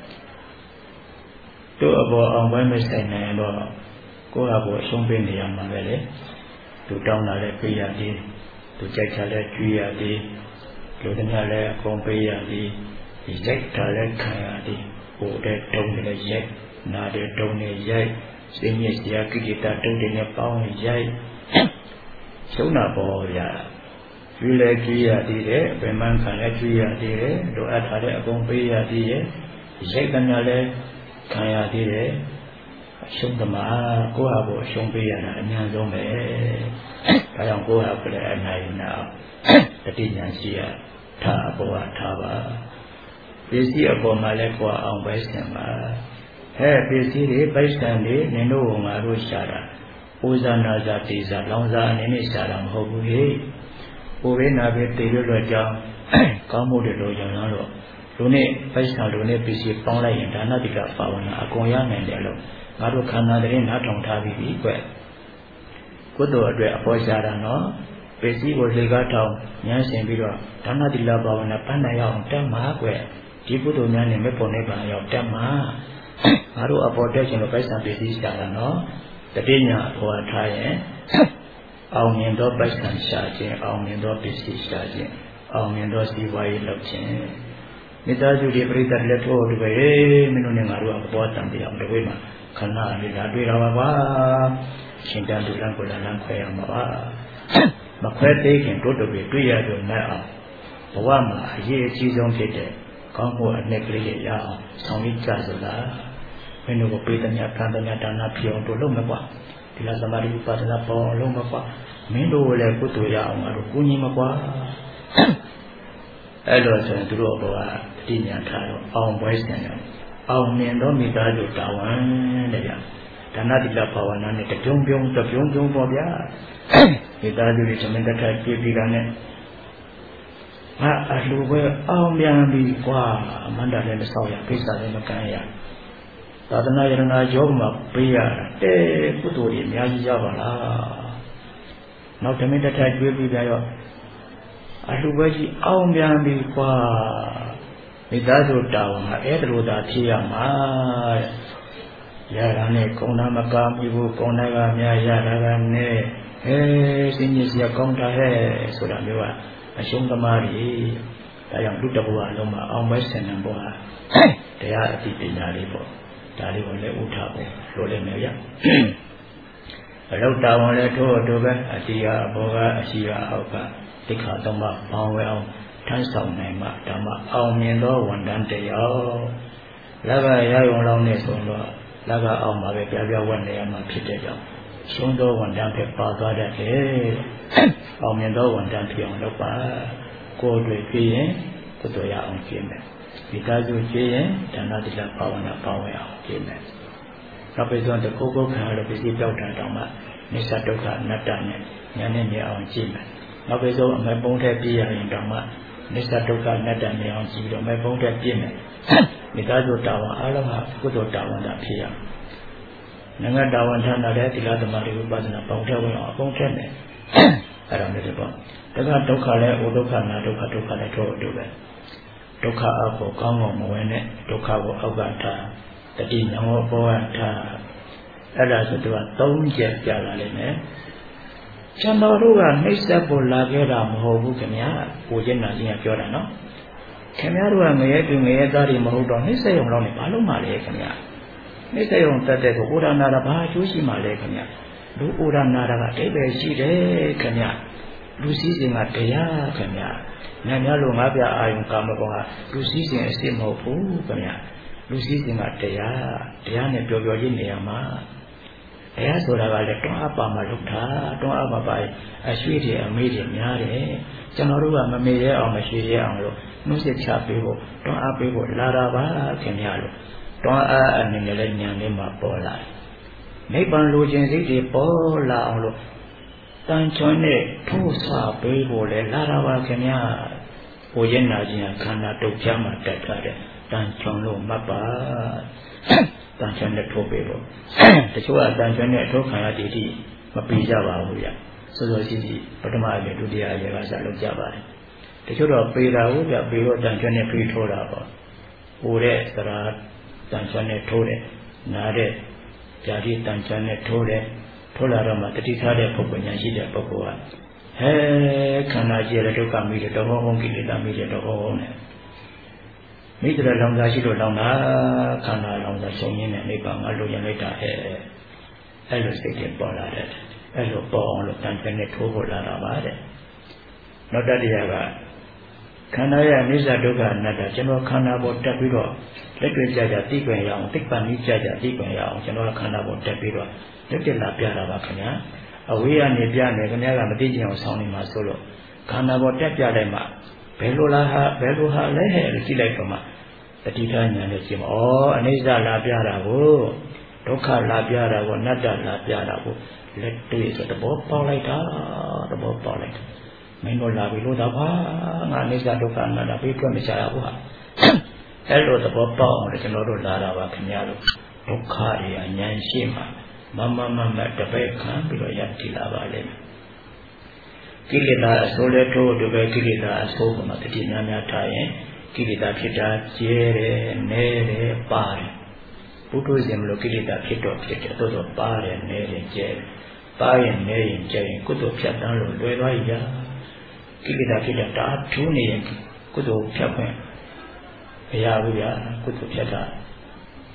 တို့အပေါ်အောင်ပွဲမဆိုင်နိုင်တော့ကိုယ့်အပေါ်အရှုံးပေးနေရမှာပဲလေသူတောင်းလာတဲ့ပေးရသည်သူကြိုက်ချတဲ့ကျွေးရသည်လူတွေလည်းအကုန်ပေးရသည်ဒီရိုက်တာလည်းခံရသည်ဟိုတဲ့တုံးလည်းရိုက်နာတဲ့တုံးလည်းရိုက်စိတ်ညစ်စရာကိလေသာတုံးတွေနဲ့ပေါင်းရိုက်ရှုံးတာပေါ်ရကျွေးလည်းကျွေးရသည်တဲ့ဗေမန်းခံလည်းကျွေးရသည်တဲ့လိုအပ်တာလည်းအကုန်ပေးရသည်ရဲ့ရိုက်တယ်လည်းခံရသည်တဲ့ရှုံးသမားကိုယ့်ဟာကိုယ်ရှုံးပေးရတာအများဆုံးပဲဒါကြောင့်ကိုယ့်ဟာကိုယ်လည်းအနိုင်နာတတိညာရှိရထားအပေါ်ကထားပါပစ္စည်းအပေါ်မှာလည်းကိုယ်အောင်ပဲဆင်ပါဟဲ့ပစ္စည်းတွေပိုက်ဆံတွေနင်တို့ငါတို့ရှာတာပူဇာနာဇာတိဇာလောင်စာအနေနဲ့ရှာတာမဟုတ်ဘူးလေပူရင်းနာပဲတည်လို့တော့ကြောင်းကောင်းမှုတွေလိုရောင်တော့လူနဲ့ပိုက်ဆံလူနဲ့ပစ္စည်းပေါင်းလိုက်ရင်ဒါနတိကပါဝနာအကုန်ရနိုင်တယ်လို့ငါတို့ခန္ဓာတွေနားထောင်ထားပြီးပြီကွကုသိုလ်အတွက်အပေါ်ရှာတာနော်ပစ္စည်းကိုလေကားထောင်ညှမ်းဆင်ပြီးတော့ဒါနတိလဘာဝနာပန်းနိုင်အောင်တက်မှာကွဒီကုသိုလ်များနဲ့မဲ့ပုံနဲ့ပါအောင်တက်မှာငါတို့အပေါ်တက်ခြင်းလို့ပိုက်ဆံပစ္စည်းရှာတာနော်တတိညာအပေါ်ထားရင်အောင်မြင်သောပိုက်ဆံရှာခြင်းအောင်မြင်သောပစ္စည်းရှာခြင်းအောင်မြင်သောစီးပွားရေးလုပ်ခြင်းမိသားစုတွေပြိတ္တလက်ထိုးတို့ပဲမင်းတို့နဲ့ငါတို့အပေါ်တန်တရားတဝိမှာခဏလေးလာတွေ့တော့ပါကွာရှင်တန်တူလန်းကိုလန်းခွဲရမှာပါမခွဲသေးခင်တို့တို့တွေ့ရတော့နဲ့အောင်ဘဝမှာအရေးအကြီးဆုံးဖြစ်တဲ့ကောင်းမှုအနှစ်ကလေးရအောင်ဆောင်ရွက်ကြစလားမင်းတို့ကိုပေးတဲ့မြတ်ခံတဲ့မြတ်ဒါနဖြစ်အောင်တို့လုပ်မကွာဒီလားသမာဓိဥပဒနာပေါ်အောင်လုပ်မကွာမင်းတို့လည်းကုသိုလ်ရအောင်ငါတို့ကိုကြီးမကွာအဲ့လိုဆိုရင်သူတို့ဘောကအတိညာထားတော့အောင်ပွဲစံတယ်အောင်မြင်တော့မိသားစုတာဝန်တဲ့ဗျဒါနတိလဘာဝနာနဲ့တပြုံပြုံတပြုံပြုံပေါ့ဗျာမိသားစုတွေသမင်တထကြည့်ပြီးတာနဲ့ငါအလှပဲအောင်ပြန်ပြီကွာအမန္တလည်းမဆောက်ရပိဿာလည်းမကမ်းရသာသနာယရနာယောမှာပေးရတဲ့ကုသိုလ်တွေအများကြီးရပါလားနောက်သမင်တထကြည့်ပြီးကြရောအလှပဲကြီးအောင်ပြန်ပြီကွာမိသားစုတာဝန်ကအဲ့ဒါလိုသာဖြစ်ရမှာရတာနဲ့ကုံနာမကာမိဘူးကုံနာကများရတာကနဲ့ဟဲစင်ကြီးစရာကောင်းတာဟဲ့ဆိုတာမျိုးကအရှုံးသမားကြီးဒါကြောင့်လူတဘဝလုံးမှာအောင်မဲဆင်တဲ့ဘဝတရားအတိပညာလေးပေါ့ဒါလေးကိုလည်းဥထားဖို့လိုလိမ့်မယ်ဗျအလောက်တာဝန်လည်းထို့ထို့ပဲအတိယဘောကအရှိယအောက်ကတိခါသုံးပါးဘောင်းဝဲအောင်ထမ်းဆောင်နိုင်မှဓမ္မအောင်မြင်သောဝန်တန်းတရားလက်ကရရုံလောက်နဲ့ဆိုတော့လက်ကအောင်ပါပဲပြပြဝတ်နေရမှာဖြစ်တဲ့ကြောင့်ရှုံးသောဝန်တန်းဖြစ်ပါသွားတတ်တယ်အောင်မြင်သောဝန်တန်းဖြစ်အောင်လုပ်ပါကိုယ်တွေပြရင်ကုသိုလ်ရအောင်ကျင့်မယ်ဒီကားစုကျင့်ရင်ဒါနတိလဘာဝနာပါဝင်အောင်ကျင့်မယ်နောက်ပြီးတော့တကုတ်ကုတ်ခံရလို့ပစ္စည်းကြောက်တာတောင်မှနိစ္စဒုက္ခအနတ္တနဲ့ဉာဏ်နဲ့မြင်အောင်ကျင့်မယ်နောက်ပြီးတော့အမေပုံးထဲပြရရင်တောင်မှနိစ္စဒုက္ခအနတ္တမြင်အောင်ကြည့်တော့အမေပုံးထဲပြည့်မယ်မိသားစုတာဝန်အားလုံးဟာကုသိုလ်တာဝန်သာဖြစ်ရငငတ်တာဝန်ထမ်းတာတဲ့သီလသမာဓိဥပဒနာပေါင်းထဲဝင်အောင်အကုန်ထက်မယ်အဲ့ဒါမျိုးပေါ့တခါဒုက္ခလည်းဩဒုက္ခနာဒုက္ခဒုက္ခလည်းတော့တူပဲဒုက္ခအောက်ကိုကောင်းကောင်းမဝင်နဲ့ဒုက္ခကိုအောက်ကထားတတိယမောဘောကထားအဲ့ဒါဆိုတော့သုံးချက်ပြလာလိမ့်မယ်ကျွန်တော်တို့ကနှိစ္စဖို့လာခဲ့တာမဟုတ်ဘူးခင်ဗျာကိုကျင်နာချင်းကပြောတာနော်ခင်ဗျားတို့ကငရဲတူငရဲသားတွေမဟုတ်တော့နှိစ္စရုံတော့နေဘာလို့မှလဲခင်ဗျာနှိစ္စရုံတတ်တဲ့ကိုဩဒနာတာဘာအကျိုးရှိမှလဲခင်ဗျာလူဩဒနာတာကအတိတ်ပဲရှိတယ်ခင်ဗျာလူစည်းစိမ်ကတရားခင်ဗျာညညလိုငါးပြအာယုံကာမဂုဏ်ဟာလူစည်းစိမ်အစ်စ်မဟုတ်ဘူးခင်ဗျာလူစည်းစိမ်ကတရားတရားနဲ့ပျော်ပျော်ချင်းနေရမှာတရားဆိုတာကလည်းတွန်းအပ်ပါမှလုပ်တာတွန်းအပ်ပါပါအရွှေတွေအမေးတွေများတယ်ကျွန်တော်တို့ကမမေ့ရအောင်မရွှေရအောင်လို့နှုတ်ဆက်ချပေးဖို့တွန်းအပ်ပေးဖို့လာတာပါခင်ဗျာလို့တွန်းအပ်အနေနဲ့လည်းဉာဏ်လေးမှာပေါ်လာတယ်နိဗ္ဗာန်လိုချင်စိတ်တွေပေါ်လာအောင်လို့တန်ချွန်းနဲ့ထိုးစားပေးဖို့လည်းလာတာပါခင်ဗျာကိုရင်းနာခြင်းခန္ဓာတုတ်ချမ်းမှာတက်ထားတဲ့တန်ချွန်းလို့မှတ်ပါတန်ချွန်းနဲ့ထိုးပေးဖို့တချို့ကတန်ချွန်းနဲ့ထိုးခံရတည်တည်မပြီးကြပါဘူးဗျစောစောစီးစီးပထမအရေးဒုတိယအရေးကစလုပ်ကြပါတယ်တချို့တော့ပေတာဟုတ်ဗျပေတော့တန်ချွန်းနဲ့ပြီးထိုးတာပေါ့ဟိုတဲ့သရာတန်ချွန်းနဲ့ထိုးတယ်နားတဲ့ဓာတိတန်ချွန်းနဲ့ထိုးတယ်ထိုးလာတော့မှတတိထားတဲ့ပုဂ္ဂိုလ်ညာရှိတဲ့ပုဂ္ဂိုလ်ကဟဲခန္ဓာကြီးရဒုက္ခမိတဲ့တော်ဟုံးကိလေသာမိတဲ့တော်ဟုံးနဲ့မိတ္တရလောင်စာရှိလို့လောင်တာခန္ဓာလောင်စာရှုံရင်းနဲ့နိဗ္ဗာန်ကလိုရလိုက်တာဟဲ့အဲ့လိုစိတ်တွေပေါ်လာတယ်အဲ့လိုပေါ်အောင်လို့တန်ခမ်းနဲ့ထိုးဖို့လာတာပါတဲ့နောက်တတိယကခန္ဓာရဲ့အနိစ္စဒုက္ခအနတ္တကျွန်တော်ခန္ဓာပေါ်တက်ပြီးတော့လက်တွေ့ကြကြသိခွင့်ရအောင်သိပ္ပံကြီးကြကြသိခွင့်ရအောင်ကျွန်တော်ခန္ဓာပေါ်တက်ပြီးတော့လက်တက်လာပြတာပါခင်ဗျာအဝေးကနေပြမယ်ခင်ဗျားကမသိချင်အောင်ဆောင်းနေမှာဆိုလို့ခန္ဓာပေါ်တက်ပြလိုက်မှဘယ်လိုလားဟာဘယ်လိုဟာလဲဟဲ့လို့ကြည့်လိုက်တော့မှတတိထားညာနဲ့ကြည့်မှာဩအနိစ္စလာပြတာကိုဒုက္ခလာပြတာကိုအနတ္တလာပြတာကိုလက်တွေ့ဆိုသဘောပေါက်လိုက်တာသဘောပေါက်လိုက်တာမင်းတို့လာပြီလို့တော့ပါငါအနိစ္စဒုက္ခအနတ္တပြေးထွက်မချရဘူးဟာအဲ့လိုသဘောပေါက်အောင်ကျွန်တော်တို့လာတာပါခင်ဗျားတို့ဒုက္ခတွေအញ្ញမ်းရှိမှမမမမတပည့်ခံပြီးတော့ရည်တည်လာပါလိမ့်မယ်ကိလေသာအစိုးလဲထိုးတပည့်ကိလေသာအစိုးကမှတတိများများထားရင်ကိလေသာဖြစ်တာကျဲတယ်နဲတယ်ပါတယ်ဘုဒ္ဓရှင်မလို့ကိလေသာဖြစ်တော့ဖြစ်တယ်သို့တော့ပါတယ်နဲတယ်ကျဲတယ်ပါရင်နဲရင်ကျဲရင်ကုသိုလ်ဖြတ်တန်းလို့လွယ်သွားရကိလေသာဖြစ်တာတာထူးနေရင်ကုသိုလ်ဖြတ်ခွင့်မရဘူးဗျာကုသိုလ်ဖြတ်တာ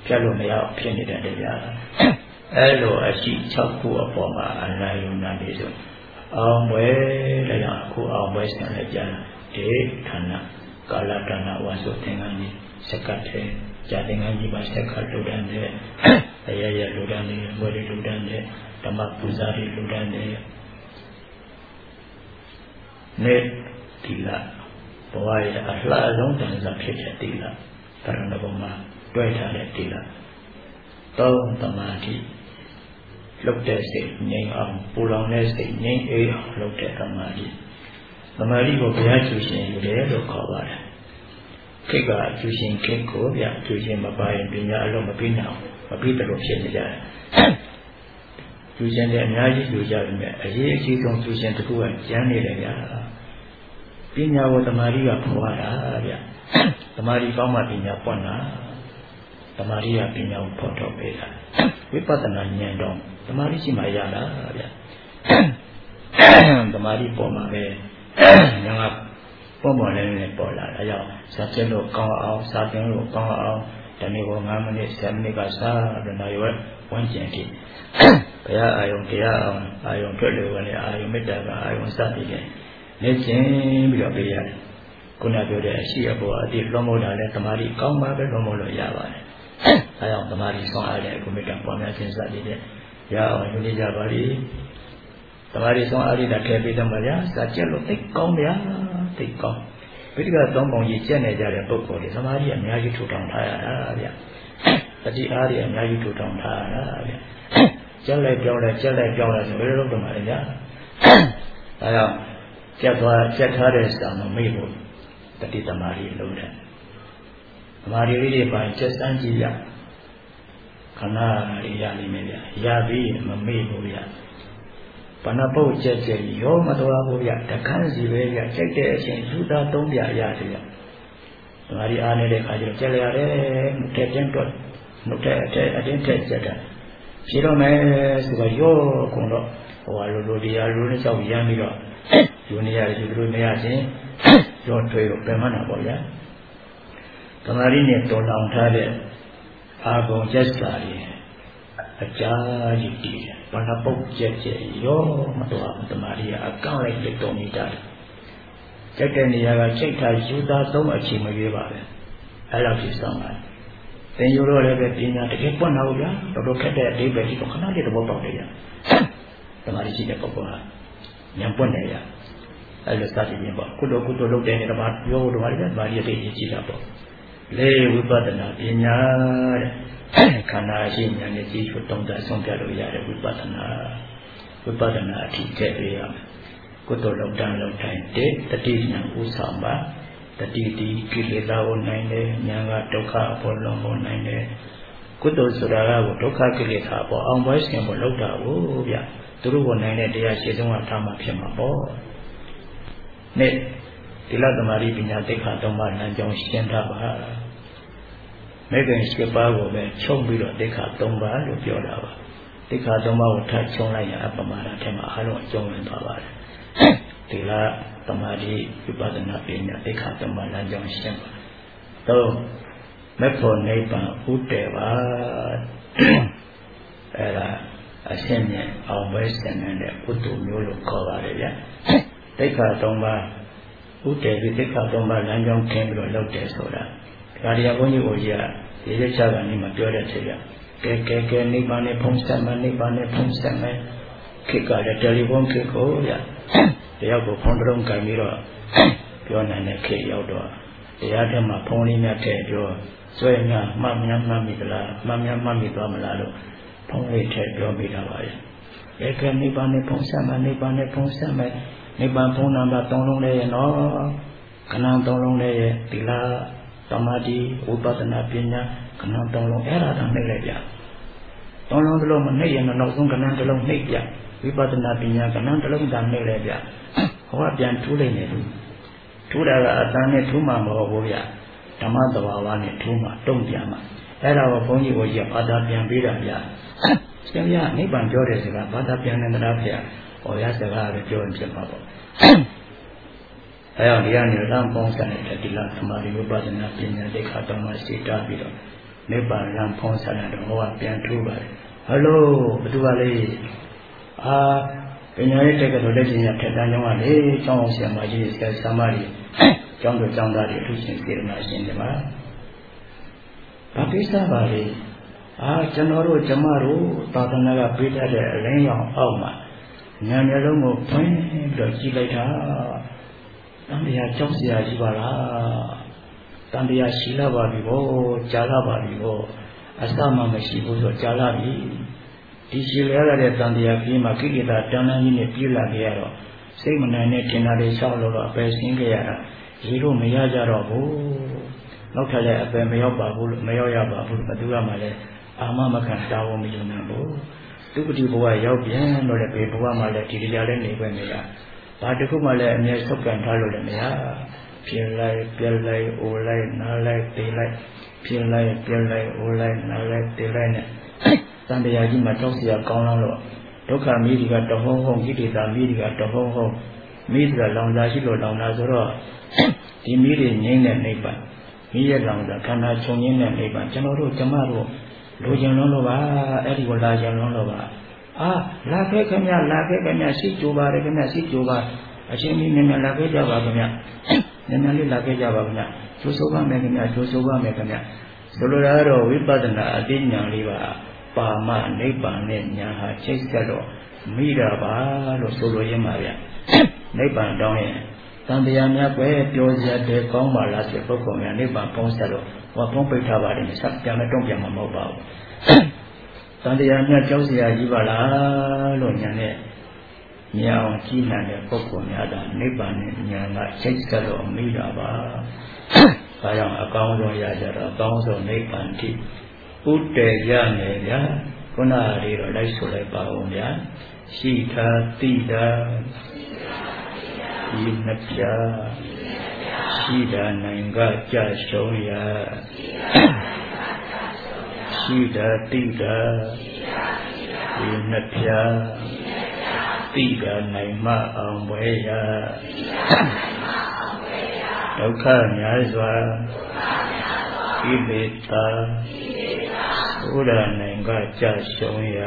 ဖြတ်လို့မရအောင်ဖြစ်နေတယ်ဗျာအဲ့လိုအရှိ၆ခုအပေါ်မှာအနာယုံနာနေဆိုအောင်ပွဲတရားအခုအောင်ပွဲဆံလိုက်ကြဒေဌာနကာလဌာနဝါဆိုသင်္ကန်းကြီးစက္ကတ်ထဲဇာသင်္ကန်းကြီးမှာစက္ကတ်လူတန်းတဲ့အရရလူတန်းနေဝေရီလူတန်းနေဓမ္မပူဇာရီလူတန်းနေနေတိလဘဝရဲ့အလှအဆုံးတန်ဆာဖြစ်တဲ့တိလတရဏဘုံမှာတွဲထားတဲ့တိလသုံးသမာဓိလုတ်တဲ့စိတ်ငြိမ်အောင်ပူလောင်တဲ့စိတ်ငြိမ်အေးအောင်လုတ်တဲ့သမာဓိသမာဓိကိုဘုရားကျူရှင်ယူတယ်လို့ခေါ်ပါတယ်ခိတ်ကကျူရှင်ခိတ်ကိုဗျကျူရှင်မပါရင်ပညာအလုံးမပြီးနိုင်မပြီးတယ်လို့ဖြစ်နေကြတယ်ကျူရှင်လည်းအများကြီးကျူကြတယ်မြဲအရေးအကြီးဆုံးကျူရှင်တစ်ခုကကျမ်းနေတယ်ဗျာပညာကိုသမာဓိကဖွာတာဗျသမာဓိကောင်းမှပညာပွင့်တာသမာဓိကပညာကိုဖော်ထုတ်ပေးတာဝိပဿနာဉာဏ်တော့သမာဓိရှိမှရတာဗျသမာဓိပေါ်မှာပဲညာကပေါ်ပေါ်လည်းလည်းပေါ်လာအဲကြောင့်စာကျက်လို့ကောင်းအောင်စာသင်လို့ကောင်းအောင်ဒီနေ့က၅မိနစ်၁၀မိနစ်ကစားတော့နောက်ရွယ်ဝန်းကျင်ကြည့်ဘုရားအာယုံတရားအောင်အာယုံထွက်လို့လည်းအာယုံမေတ္တာကအာယုံစသည်ဖြင့်လက်ကျင်ပြီးတော့ပေးရတယ်ခုနပြောတဲ့အရှိအပေါ်အတိလွန်မို့တာလည်းသမာဓိကောင်းမှပဲလွန်မို့လို့ရပါတယ်အဲကြောင့်သမာဓိဆောင်အားတဲ့ကုမေတ္တာပေါ်များခြင်းစသည်ဖြင့်ရအောင်ယူနေကြပါလိသမာဓိဆောင်အားရတာထည့်ပေးတယ်မလားစာကျက်လို့သိကောင်းဗျာသိကောင်းဗိဓိကသုံးပုံကြီးကျက်နေကြတဲ့ပုဂ္ဂိုလ်တွေသမာဓိအများကြီးထူထောင်ထားရတာဗျတတိအားရအများကြီးထူထောင်ထားရတာဗျကျက်လိုက်ပြောင်းလိုက်ကျက်လိုက်ပြောင်းလိုက်ဆိုဘယ်လိုလုပ်တော့မှလဲဗျအဲကြောင့်ကျက်သွားကျက်ထားတဲ့စာမမေ့ဖို့တတိသမာဓိလုံးတယ်သမာဓိလေးတွေပိုင်းကျက်စမ်းကြည့်ရခဏလေးရလိမ့်မယ်ဗျရပြီးမမေ့ဘူးဗျဘဏပုတ်ကျက်ကျက်ရောမတော်ဘူးဗျတခန်းစီပဲဗျကျက်တဲ့အချိန်လူသားသုံးပြရတယ်ဗျသမာဓိအားနေတဲ့ခါကျတော့ကျက်ရတယ်တဲ့ကျင်းတော့နှုတ်တဲ့အတဲ့အတင်းထက်ကျက်တာဖြေတော့မယ်ဆိုတော့ရောကုန်တော့ဟိုလိုလိုတရားလိုနဲ့ကြောက်ရမ်းပြီးတော့ယူနေရတယ်ဒီလိုမရချင်းရောထွေးတော့ပြန်မှန်းတာပေါ့ဗျာသမာဓိနဲ့တော်လောင်ထားတဲ့အာဂုံကျက်စာတွေအကြာကြီးတည်တယ်ဘာသာပုတ်ကျက်ကျက်ရောမတော်ဘူးသမာဓိကအကောင့်လိုက်လက်တော်နေတာကျက်တဲ့နေရာကချိတ်ထားယူသားသုံးအချိန်မရွေးပါပဲအဲ့လောက်ကြီးဆောင်ပါတယ်သင်ယူတော့လည်းပဲပညာတကယ်ပွင့်လာဘူးဗျာတော်တော်ခက်တဲ့အဓိပ္ပာယ်ကြီးကခဏလေးသဘောပေါက်တယ်ဗျာသမာဓိရှိတဲ့ပုဂ္ဂိုလ်ဟာဉာဏ်ပွင့်တယ်ဗျာအဲ့လိုစသည်ဖြင့်ပေါ့ကုသိုလ်ကုသိုလ်လုပ်တဲ့နေရာမှာပြောလို့ပါတယ်ဗျာဗာရီအသိကြီးတာပေါ့လေဝိပဿနာပညာတဲ့ခန္ဓာရှိဉာဏ်နဲ့ကြည့်ဖို့တုံ့ပြန်ဆုံးဖြတ်လို့ရတဲ့ဝိပဿနာဝိပဿနာအထိကျက်ပြရမယ်ကုသိုလ်လုပ်တန်းလုပ်တိုင်းတဲ့တတိဉာဏ်ဥဆောင်ပါတတိတိကိလေသာကိုနိုင်တယ်ဉာဏ်ကဒုက္ခအပေါ်လုံးကိုနိုင်တယ်ကုသိုလ်ဆိုတာကဒုက္ခကိလေသာပေါ်အောင်ပွဲရှင်ဖို့လုပ်တာကိုဗျသူတို့ကိုနိုင်တဲ့တရားရှင်းဆုံးကထားမှဖြစ်မှာပေါ့နဲ့ဒီလသမารိပညာသိက္ခာသုံးပါးလမ်းကြောင်းရှင်းထားပါမေခင်၈ပါးကိုပဲခြုံပြီးတော့သိက္ခာသုံးပါးလို့ပြောတာပါသိက္ခာသုံးပါးကိုထပ်ခြုံလိုက်ရင်အပမဒထဲမှာအားလုံးအကျုံးဝင်သွားပါတယ်ဒီလသမารိဝိပဿနာပညာသိက္ခာသုံးပါးလမ်းကြောင်းရှင်းပါတော့မေဖို့နိဗ္ဗာန်ဥတည်ပါအဲ့ဒါအရှင်းနဲ့အောင်ပွဲဆင်တဲ့ပုတ္တမျိုးလို့ခေါ်ပါတယ်ဗျသိက္ခာသုံးပါးဥတည်ပြီးသိက္ခာသုံးပါးလမ်းကြောင်းခင်းပြီးတော့လုပ်တယ်ဆိုတာဒါတရားဘုန်းကြီးကိုကြီးကရေရချကနေမှပြောတဲ့ချိန်ကကဲကဲကဲနိဗ္ဗာန်နဲ့ဖုံးဆက်မယ်နိဗ္ဗာန်နဲ့ဖုံးဆက်မယ်ခေတ်ကလည်းတယ်လီဖုန်းခေတ်ကိုရတရားကိုဖုန်းတုံးကန်ပြီးတော့ပြောနိုင်တဲ့ခေတ်ရောက်တော့တရားထဲမှာဖုန်းလေးများထည့်ပြောဆွဲများမှတ်များမှတ်မိသလားမှတ်များမှတ်မိသွားမလားလို့ဖုန်းလေးထည့်ပြောမိတာပါရဲ့ကဲကဲနိဗ္ဗာန်နဲ့ဖုံးဆက်မယ်နိဗ္ဗာန်နဲ့ဖုံးဆက်မယ်နိဗ္ဗာန်ဖုံးနာမှာသုံးလုံးလေးရဲ့နော်ခဏသုံးလုံးလေးရဲ့ဒီလားသမာဓိဝိပဿနာပညာခဏသုံးလုံးအဲ့ဒါတော့နှိမ့်လိုက်ကြသုံးလုံးတစ်လုံးမနှိမ့်ရင်နောက်ဆုံးခဏတစ်လုံးနှိမ့်ပြဝိပဿနာပညာခဏတစ်လုံးသာနှိမ့်လိုက်ကြဟောပြန်ထူးလိုက်နေလို့ထူးတာကအတန်းနဲ့ထူးမှမဟုတ်ဘူးဗျဓမ္မသဘာဝနဲ့ထူးမှတုံ့ပြန်မှအဲ့ဒါကိုဘုန်းကြီးကိုကြီးဘာသာပြန်ပေးတာဗျဆရာနိဗ္ဗာန်ပြောတဲ့စကားဘာသာပြန်နေတာဗျဟောရစကားပဲပြောရင်ဖြစ်မှာပေါ့အဲအောင်ဒီကနေလမ်းပေါင်းစတဲ့ဒီလသမာဓိဝိပဿနာပညာသိက္ခာသုံးပါးစိတ်တာပြီးတော့နိဗ္ဗာန်လမ်းဖုံးဆလာတော့ဟောကပြန်ထူပါတယ်ဟယ်လိုဘသူကလေအာပညာရေးတက်ကတော်လက်ချင်းရထက်တန်းကြောင်းကလေကျောင်းအောင်ဆရာမကြီးဆရာဆရာမကြီးကျောင်းတော်ကျောင်းသားတွေအထူးရှင်စေတနာရှင်တွေပါဘာကိစ္စပါလေအာကျွန်တော်တို့ကျမတို့သာသနာကပေးထားတဲ့အလင်းရောင်အောက်မှာဉာဏ်မျက်လုံးကိုဖွင့်ပြီးတော့ကြည့်လိုက်တာတန်တရားကြောက်စရာရှိပါလားတန်တရားရှိလာပါပြီဗောကြာလာပါပြီဗောအစမှမရှိဘူးဆိုကြာလာပြီဒီရှိလဲရတဲ့တန်တရားကြီးမှာကိလေသာတန်တန်းကြီးနဲ့ပြေးလာခဲ့ရတော့စိတ်မနိုင်နဲ့တင်တာတွေလျှောက်လို့တော့အပယ်ရှင်းခဲ့ရတာရေလို့မရကြတော့ဘူးနောက်ထပ်လည်းအပယ်မရောက်ပါဘူးလို့မရောက်ရပါဘူးလို့ဘသူကမှလည်းအာမမခံတာဝန်မယူနိုင်ဘူးသူပတိဘဝရောက်ပြန်တော့လည်းဘေဘဝမှာလည်းဒီတရားလည်းနေခွင့်မရဘာတစ်ခုမှလည်းအမြဲဆုတ်ကန်ထားလို့လည်းမရဖြစ်လိုက်ပြက်လိုက်အိုလိုက်နားလိုက်တေးလိုက်ဖြစ်လိုက်ပြက်လိုက်အိုလိုက်နားလိုက်တေးလိုက်နဲ့တန်တရားကြီးမှာတောက်เสียကောင်းလောင်းလို့ဒုက္ခမီးတွေကတဟုံးဟုံးကိလေသာမီးတွေကတဟုံးဟုံးမီးတွေကလောင်စာရှိလို့လောင်တာဆိုတော့ဒီမီးတွေငြိမ့်တဲ့နိဗ္ဗာန်မီးရဲ့လောင်စာခန္ဓာချုပ်ငြိမ့်တဲ့နိဗ္ဗာန်ကျွန်တော်တို့ကျမတို့လိုချင်လုံးလို့ပါအဲ့ဒီကိုလာချင်လုံးလို့ပါအာလာခဲ့ခင်ဗျလာခဲ့ခင်ဗျရှိကြိုးပါတယ်ခင်ဗျရှိကြိုးပါအချင်းကြီးမြန်မြန်လာခဲ့ကြပါခင်ဗျမြန်မြန်လေးလာခဲ့ကြပါခင်ဗျကျိုးဆိုပါမယ်ခင်ဗျကျိုးဆိုပါမယ်ခင်ဗျဆိုလိုတာကတော့ဝိပဿနာအသိဉာဏ်လေးပါပါမနိဗ္ဗာန်နဲ့ဉာဏ်ဟာချိတ်ဆက်တော့မိတာပါလို့ဆိုလိုရင်းပါဗျနိဗ္ဗာန်တောင်းရင်တန်တရားများပဲပြောစရာတဲ့ကောင်းပါလားဆိုပုဂ္ဂိုလ်များနိဗ္ဗာန်ပေါင်းဆက်တော့ဟောဖုံးပိတ်ထားပါတယ်ဆက်ပြန်မတုံ့ပြန်မှာမဟုတ်ပါဘူးတန်တရားများကြောက်စရာကြီးပါလားလို့ဉာဏ်နဲ့မြင်အောင်ကြည့်နိုင်တဲ့ပုဂ္ဂိုလ်များကနိဗ္ဗာန်နဲ့ဉာဏ်ကချိတ်ဆက်တော့မိတာပါဒါကြောင့်အကောင်းဆုံးရကြတော့အကောင်းဆုံးနိဗ္ဗာန်တိဥတည်ရမယ်ဗျာခုနလေးတော့လိုက်ဆိုလိုက်ပါဦးဗျာရှိတာတိတာဒီနှစ်ပြားရှိတာနိုင်ကကြရှုံးရရှိတာတိတာဒီနှစ်ပြားတိတာနိုင်မအောင်ပွဲရဒုက္ခများစွာကိလေသာဘုရားနိုင်ကကြရှုံးရ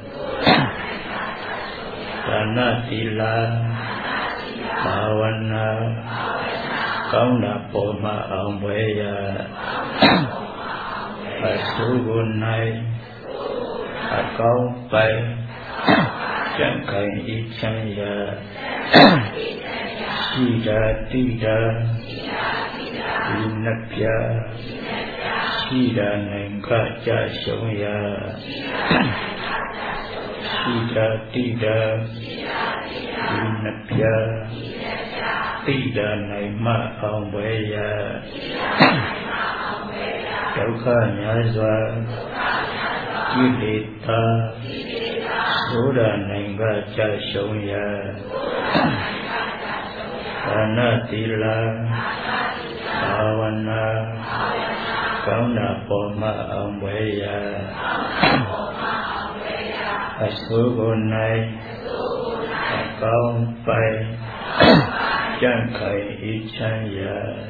ဒါနသီလဘာဝနာကောင်းတာပေါ်မှာအောင်ပွဲရအဆုကို၌အကောင်းပိုင်ကြံခိုင်ဤချမ်းရရှိတာတိတာဒီနှစ်ပြားရှိတာနိုင်ကကြရှုံးရရှိတာတိတာဒီနှစ်ပြားတိတာနိုင်မအောင်ပွဲရဒုက္ခများစွာကိလေသာဘုရားနိုင်ကကြရှုံးရဒါနသီလဘာဝနာကောင်းတာပေါ်မှာအောင်ပွဲရအဆုကို၌အကောင်းပိုင်ကြံ့ခိုင်ဤချမ်းရ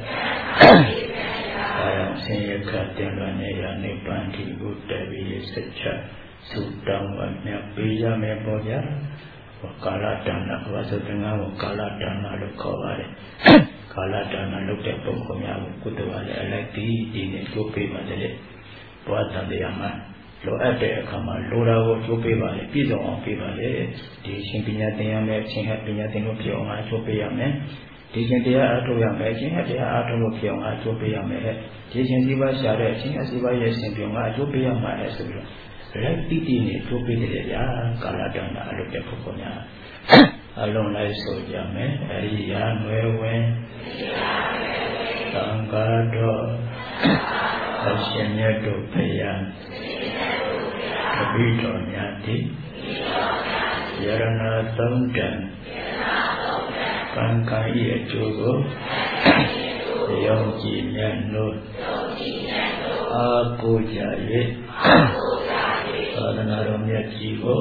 အာယဆင်းရဲခတ်တင်လွန်နေရနိဗ္ဗာန်တိဥတ္တပိစัจฉသုတောင်းဝမြတ်ပေးရမယ်ပေါ့ဗျာကာလဒါနဘာဆိုတဲ့ငါ့ကိုကာလဒါနလို့ခေါ်ပါတယ်ကာလဒါနလုပ်တဲ့ပုဂ္ဂိုလ်များကိုကုသိုလ်ရလည်းအလိုက်ပြီးဒီနဲ့ကျိုးပေးပါတယ်ဘဝတန်တရားမှာလိုအပ်တဲ့အခါမှာလိုတာကိုကျိုးပေးပါလေပြည့်စုံအောင်ပေးပါလေဒီရှင်ပညာသင်ရမယ်ချင်းဟပညာသင်လို့ပြောအောင်အားကျိုးပေးရမယ်ဒီရှင်တရားအားထုတ်ရမယ်ချင်းဟတရားအားထုတ်လို့ပြောအောင်အားကျိုးပေးရမယ်ဒီရှင်စီပါရှာတဲ့ချင်းအစီပါရဲ့ရှင်ပြောအောင်အားကျိုးပေးရမှာလေဆိုပြီးတော့လက်တိတိနဲ့ကျိုးပေးတဲ့ရာကာလတန်တာအလုပ်တဲ့ပုဂ္ဂိုလ်များအလုံးလိုက်ဆိုကြမယ်အရိယာနွယ်ဝင်သံဃာတော်အရှင်မြတ်တို့ဖျားတပည့်တော်များသည်ယရဏသုံးတန်ကံကံ၏အကျိုးကိုယုံကြည်မြတ်လို့အားကိုးကြ၍သာသနာတော်မြတ်ကြီးကို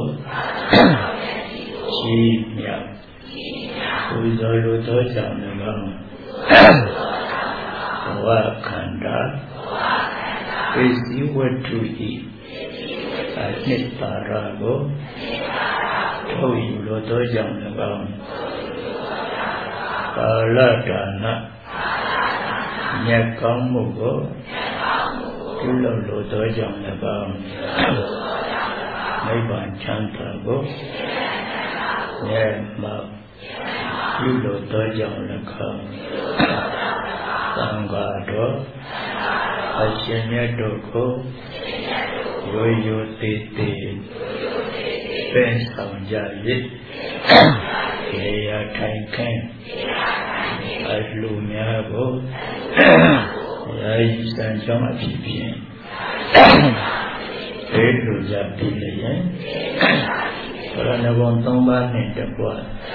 ရှိမြတ်ပူဇော်လိုသောကြောင့်လည်းဘဝခန္ဓာပေစီဝတ္ထုဤအနှစ်သာရကိုထုတ်ယူလိုသောကြောင့်၎င်းကာလဒါနမြတ်ကောင်းမှုကိုပြုလုပ်လိုသောကြောင့်၎င်းနိဗ္ဗာန်ချမ်းသာကိုမြတ်မောပြုလိုသောကြောင့်၎င်းသံဃာတော်အရှင်မြတ်တို့ကိုရိုးရိုးသေးသေးပင်ဆောင်ကြ၍ခေယထိုင်ခင်းအလှများကိုရာယီစံကြောင်းအဖြစ်ဖြင့်ဒေလူကြပြီလျင်ဘရဏဂုံသုံးပါးနှင့်တကွ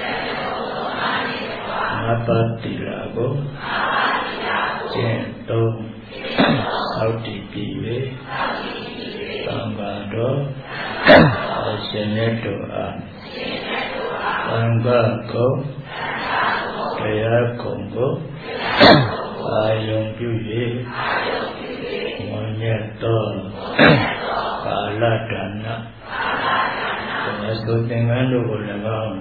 ငါးပါးတိလာကိုကျင့်သုံးအောက်တည်ပြီး၍သံဃာတော်အရှင်မြတ်တို့အားသံဃာကိုတရားကုံကိုအာယုံပြု၍ဝဉ္ဇတ်တော်ကာလဒါနသသုသင်္ကန်းတို့ကို၎င်း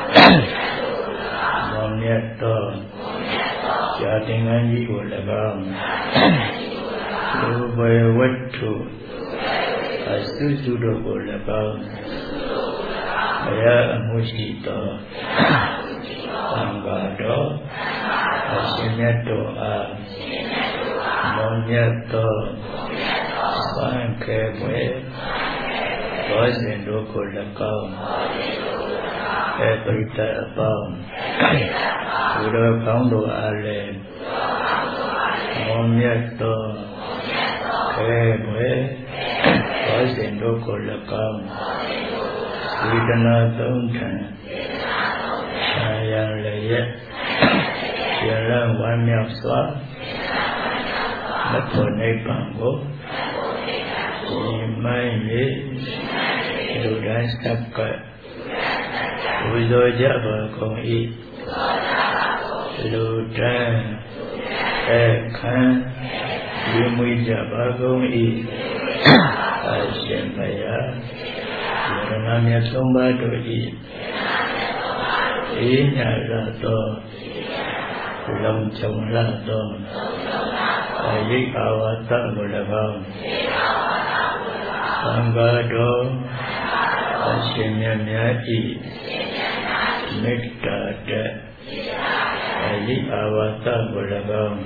ဝဉ္ဇတ်တော်ဇာသင်္ကန်းကြီးကို၎င်းလူဘယ်ဝတ္ထုအစုစုတို့ကို၎င်းဘုရားအမှုရှိသောသံဃာတော်အရှင်မြတ်တို့အားမောင်မြတ်သောသံခေဘွယ်သောစဉ်တို့ကို၎င်းအပရိသတ်အပေါင်းဘုရားကောင်းတို့အားလည်းမောင်မြတ်သောခေဘွယ်သောစဉ်တို့ကို၎င်းဝေဒနာသုံးထံဆာယံလည်းရဲ့ရလဝမ်းမြောက်စွာမဖို့နိဗ္ဗာန်ကိုဒီမိုင်း၍လူတိုင်းစပ်ကဝိဇောကြပါကုန်၏လူတိုင်းအခမ်းဒီမွေးကြပါကုန်၏အရှင်ဘုရားရဏမြတ်သုံးပါးတို့၏အေးညာရသောလုံခြုံလာသောအရိပ်အာဝါသကို၎င်းသံဃာတော်အရှင်မြတ်များ၏မေတ္တာတဲ့အရိပ်အာဝါသကို၎င်း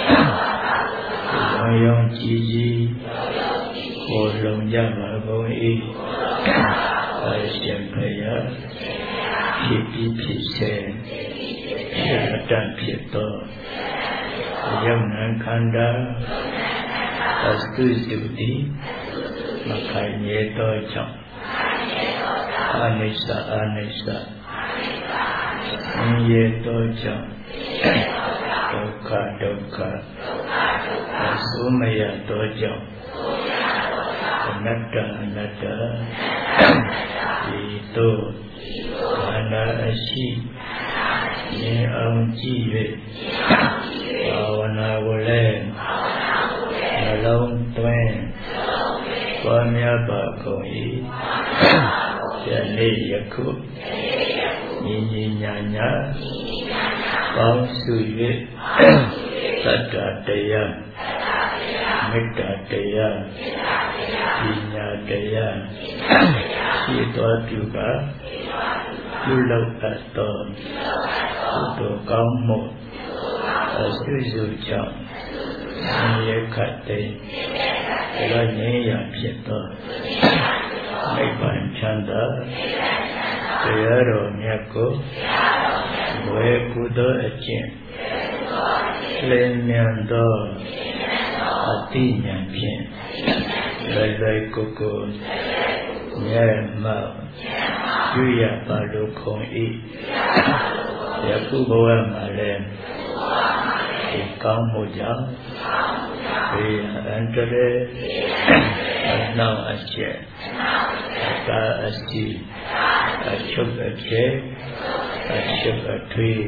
ရောင်ရောင်ကြည်ကြည်ကိုလုံကြပါကုန်၏အရှင်ဘုရားဖြစ်ပြီးဖြစ်စေအတန်ဖြစ်သောယုံနာခန္ဓာအစုစုသည်မခိုင်မြဲသောကြောင့်အနိစ္စအနိစ္စဆင်းရဲသောကြောင့်ဒုက္ခဒုက္ခအစိုးမရသောကြောင့်အနတ္တအနတ္တဒီတို့ခန္ဓာအရှိမြင်အောင်ကြည့်၍ဘာဝနာကိုလည်းနှလုံးသွင်းပွားများပါကုန်၏ယနေ့ယခုညီညီညာညာပေါင်းစု၍သတ္တတရားမေတ္တာတရားပညာတရားရှိတော်ပြုကာပြုလုပ်အပ်သောကုသိုလ်ကောင်းမှုအစွတ်စွတ်ကြောင့်ဆင်းရဲခတ်သိမ်းဒါငြိမ်းရာဖြစ်သောနိဗ္ဗာန်ချမ်းသာတရားတော်မြတ်ကိုဝေကုသိုလ်အကျင့်လင်းမြန်သောအတိညာဖြင့်လွယ်လွယ်ကူကူမြတ်မောပြုရပါလို့ခုံ၏ယခုဘဝမှာလည်းဒီကောင်းမှုကြောင့်ဒီအန္တရာယ်အနောက်အကျက်အကာအစီအချုပ်အကျက်အချုပ်အထွေး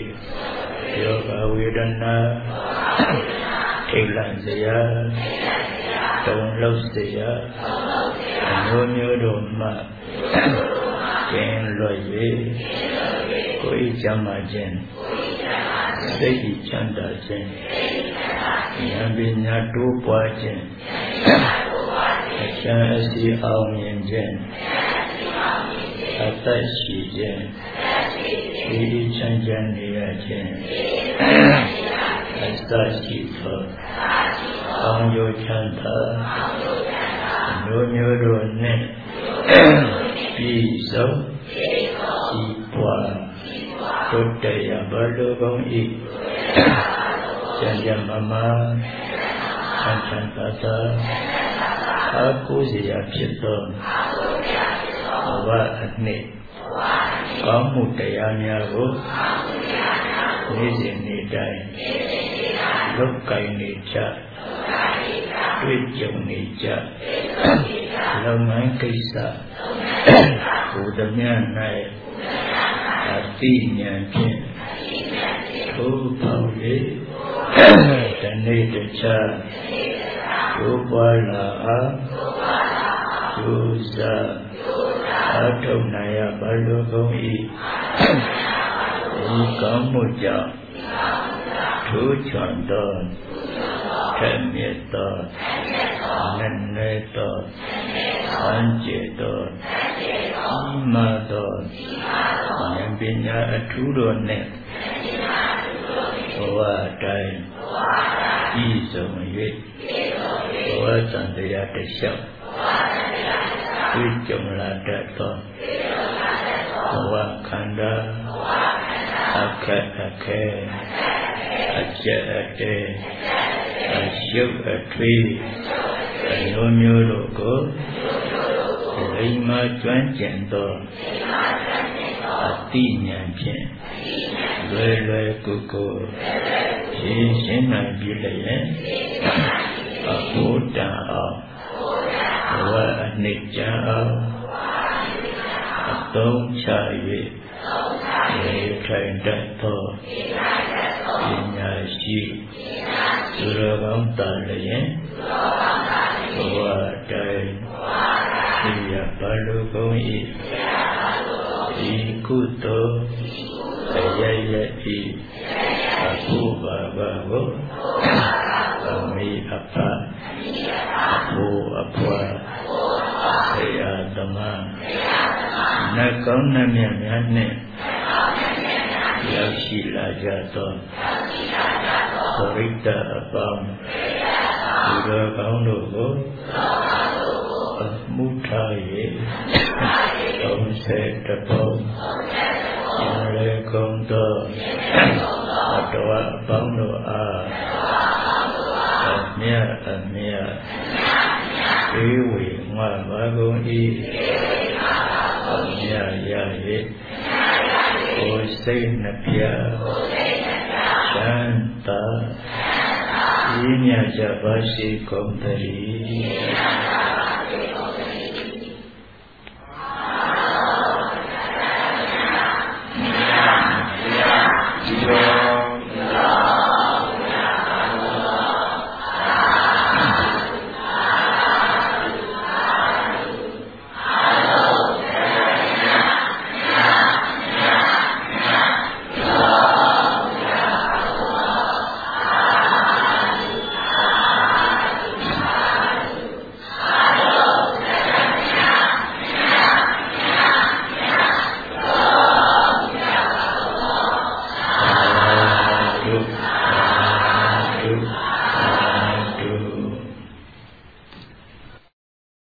ယောဂဝေဒနာထိတ်လန့်စရာတုံလို့เสียမျိုးမျိုးတို့မှကျင်လွတ်၍ကိုယ်ကြမ်းမှခြင်းစိတ်ချမ်းသာခြင်းဉာဏ်ပညာတိုးပွားခြင်းအချမ်းအစီအောင်မြင်ခြင်းအသက်ရှိခြင်းဒီချမ်းချမ်းနေရခြင်းအသက်ရှိသောအောင်ရချမ်းသာမျိုးမျိုးတို့နဲ့ပြည်စုံဤပွားတို့တရားဘလိုကောင်းဤကျမ်းကျမ်းမမချမ်းချမ်းသာသာအကုစီရဖြစ်သောဘဝအနှစ်ကောင်းမှုတရားများကိုနေ့စဉ်နေ့တိုင်းလုပ်ကိုင်နေကြတွေ့ကြုံနေကြလုပ်ငန်းကိစ္စဘုဒ္ဓမြတ်၌အတိညာဖြင့်ထိုးပေါက်လေတနေ့တခြားထိုးပွားလာအားကျိုးစားအထုံနိုင်ရဘလိုကုန်၏ဒီကောင်းမှုကြောင့်ထိုးချွန်သောထက်မြက်သောနည်းနည်းသောအန်ကျေသောဤမသောဉာဏ်ပညာအထူးတော်နှင့်ဘဝတိုင်းဤဆုံး၍ဘဝတန်တရားတစ်လျှောက်တွေ့ကြုံလာတတ်သောဘဝခန္ဓာအခက်အခဲအကျက်အတဲအရှုပ်အထွေးအမျိုးမျိုးတို့ကိုလိမ္မာကျွမ်းကျင်သောအတိညာဖြင့်လွယ်လွယ်ကူကူရှင်းရှင်းနိုင်ပြီလျက်အဖို့တန်အောင်ဘဝအနှစ်ကြအောင်အသုံးချ၍နေထိုင်တတ်သောပညာရှိသူတော်ကောင်းသာလျင်ဘဝတိုင်းသိရပါလို့ကုန်၏ဒီကုသိုလ်အရရဤအခုဘာဘာကိုအမိအဖအဖိုးအဖွာဆရာသမားနတ်ကောင်းနတ်မြတ်များနှင့်ရောက်ရှိလာကြသောပရိသတ်အပေါင်းဒီတော်ကောင်းတို့ကိုအမှုထား၍သုံးဆယ်တပုံရေကုံသောအတော်အပေါင်းတို့အားအမြတ်အမြတ်ေဝေငါဘာကုန်ဤအမြတ်ရ၍ကိုယ်စိတ်နှပြချမ်းသာဤမြတ်ကြပါရှိကုန်တည်း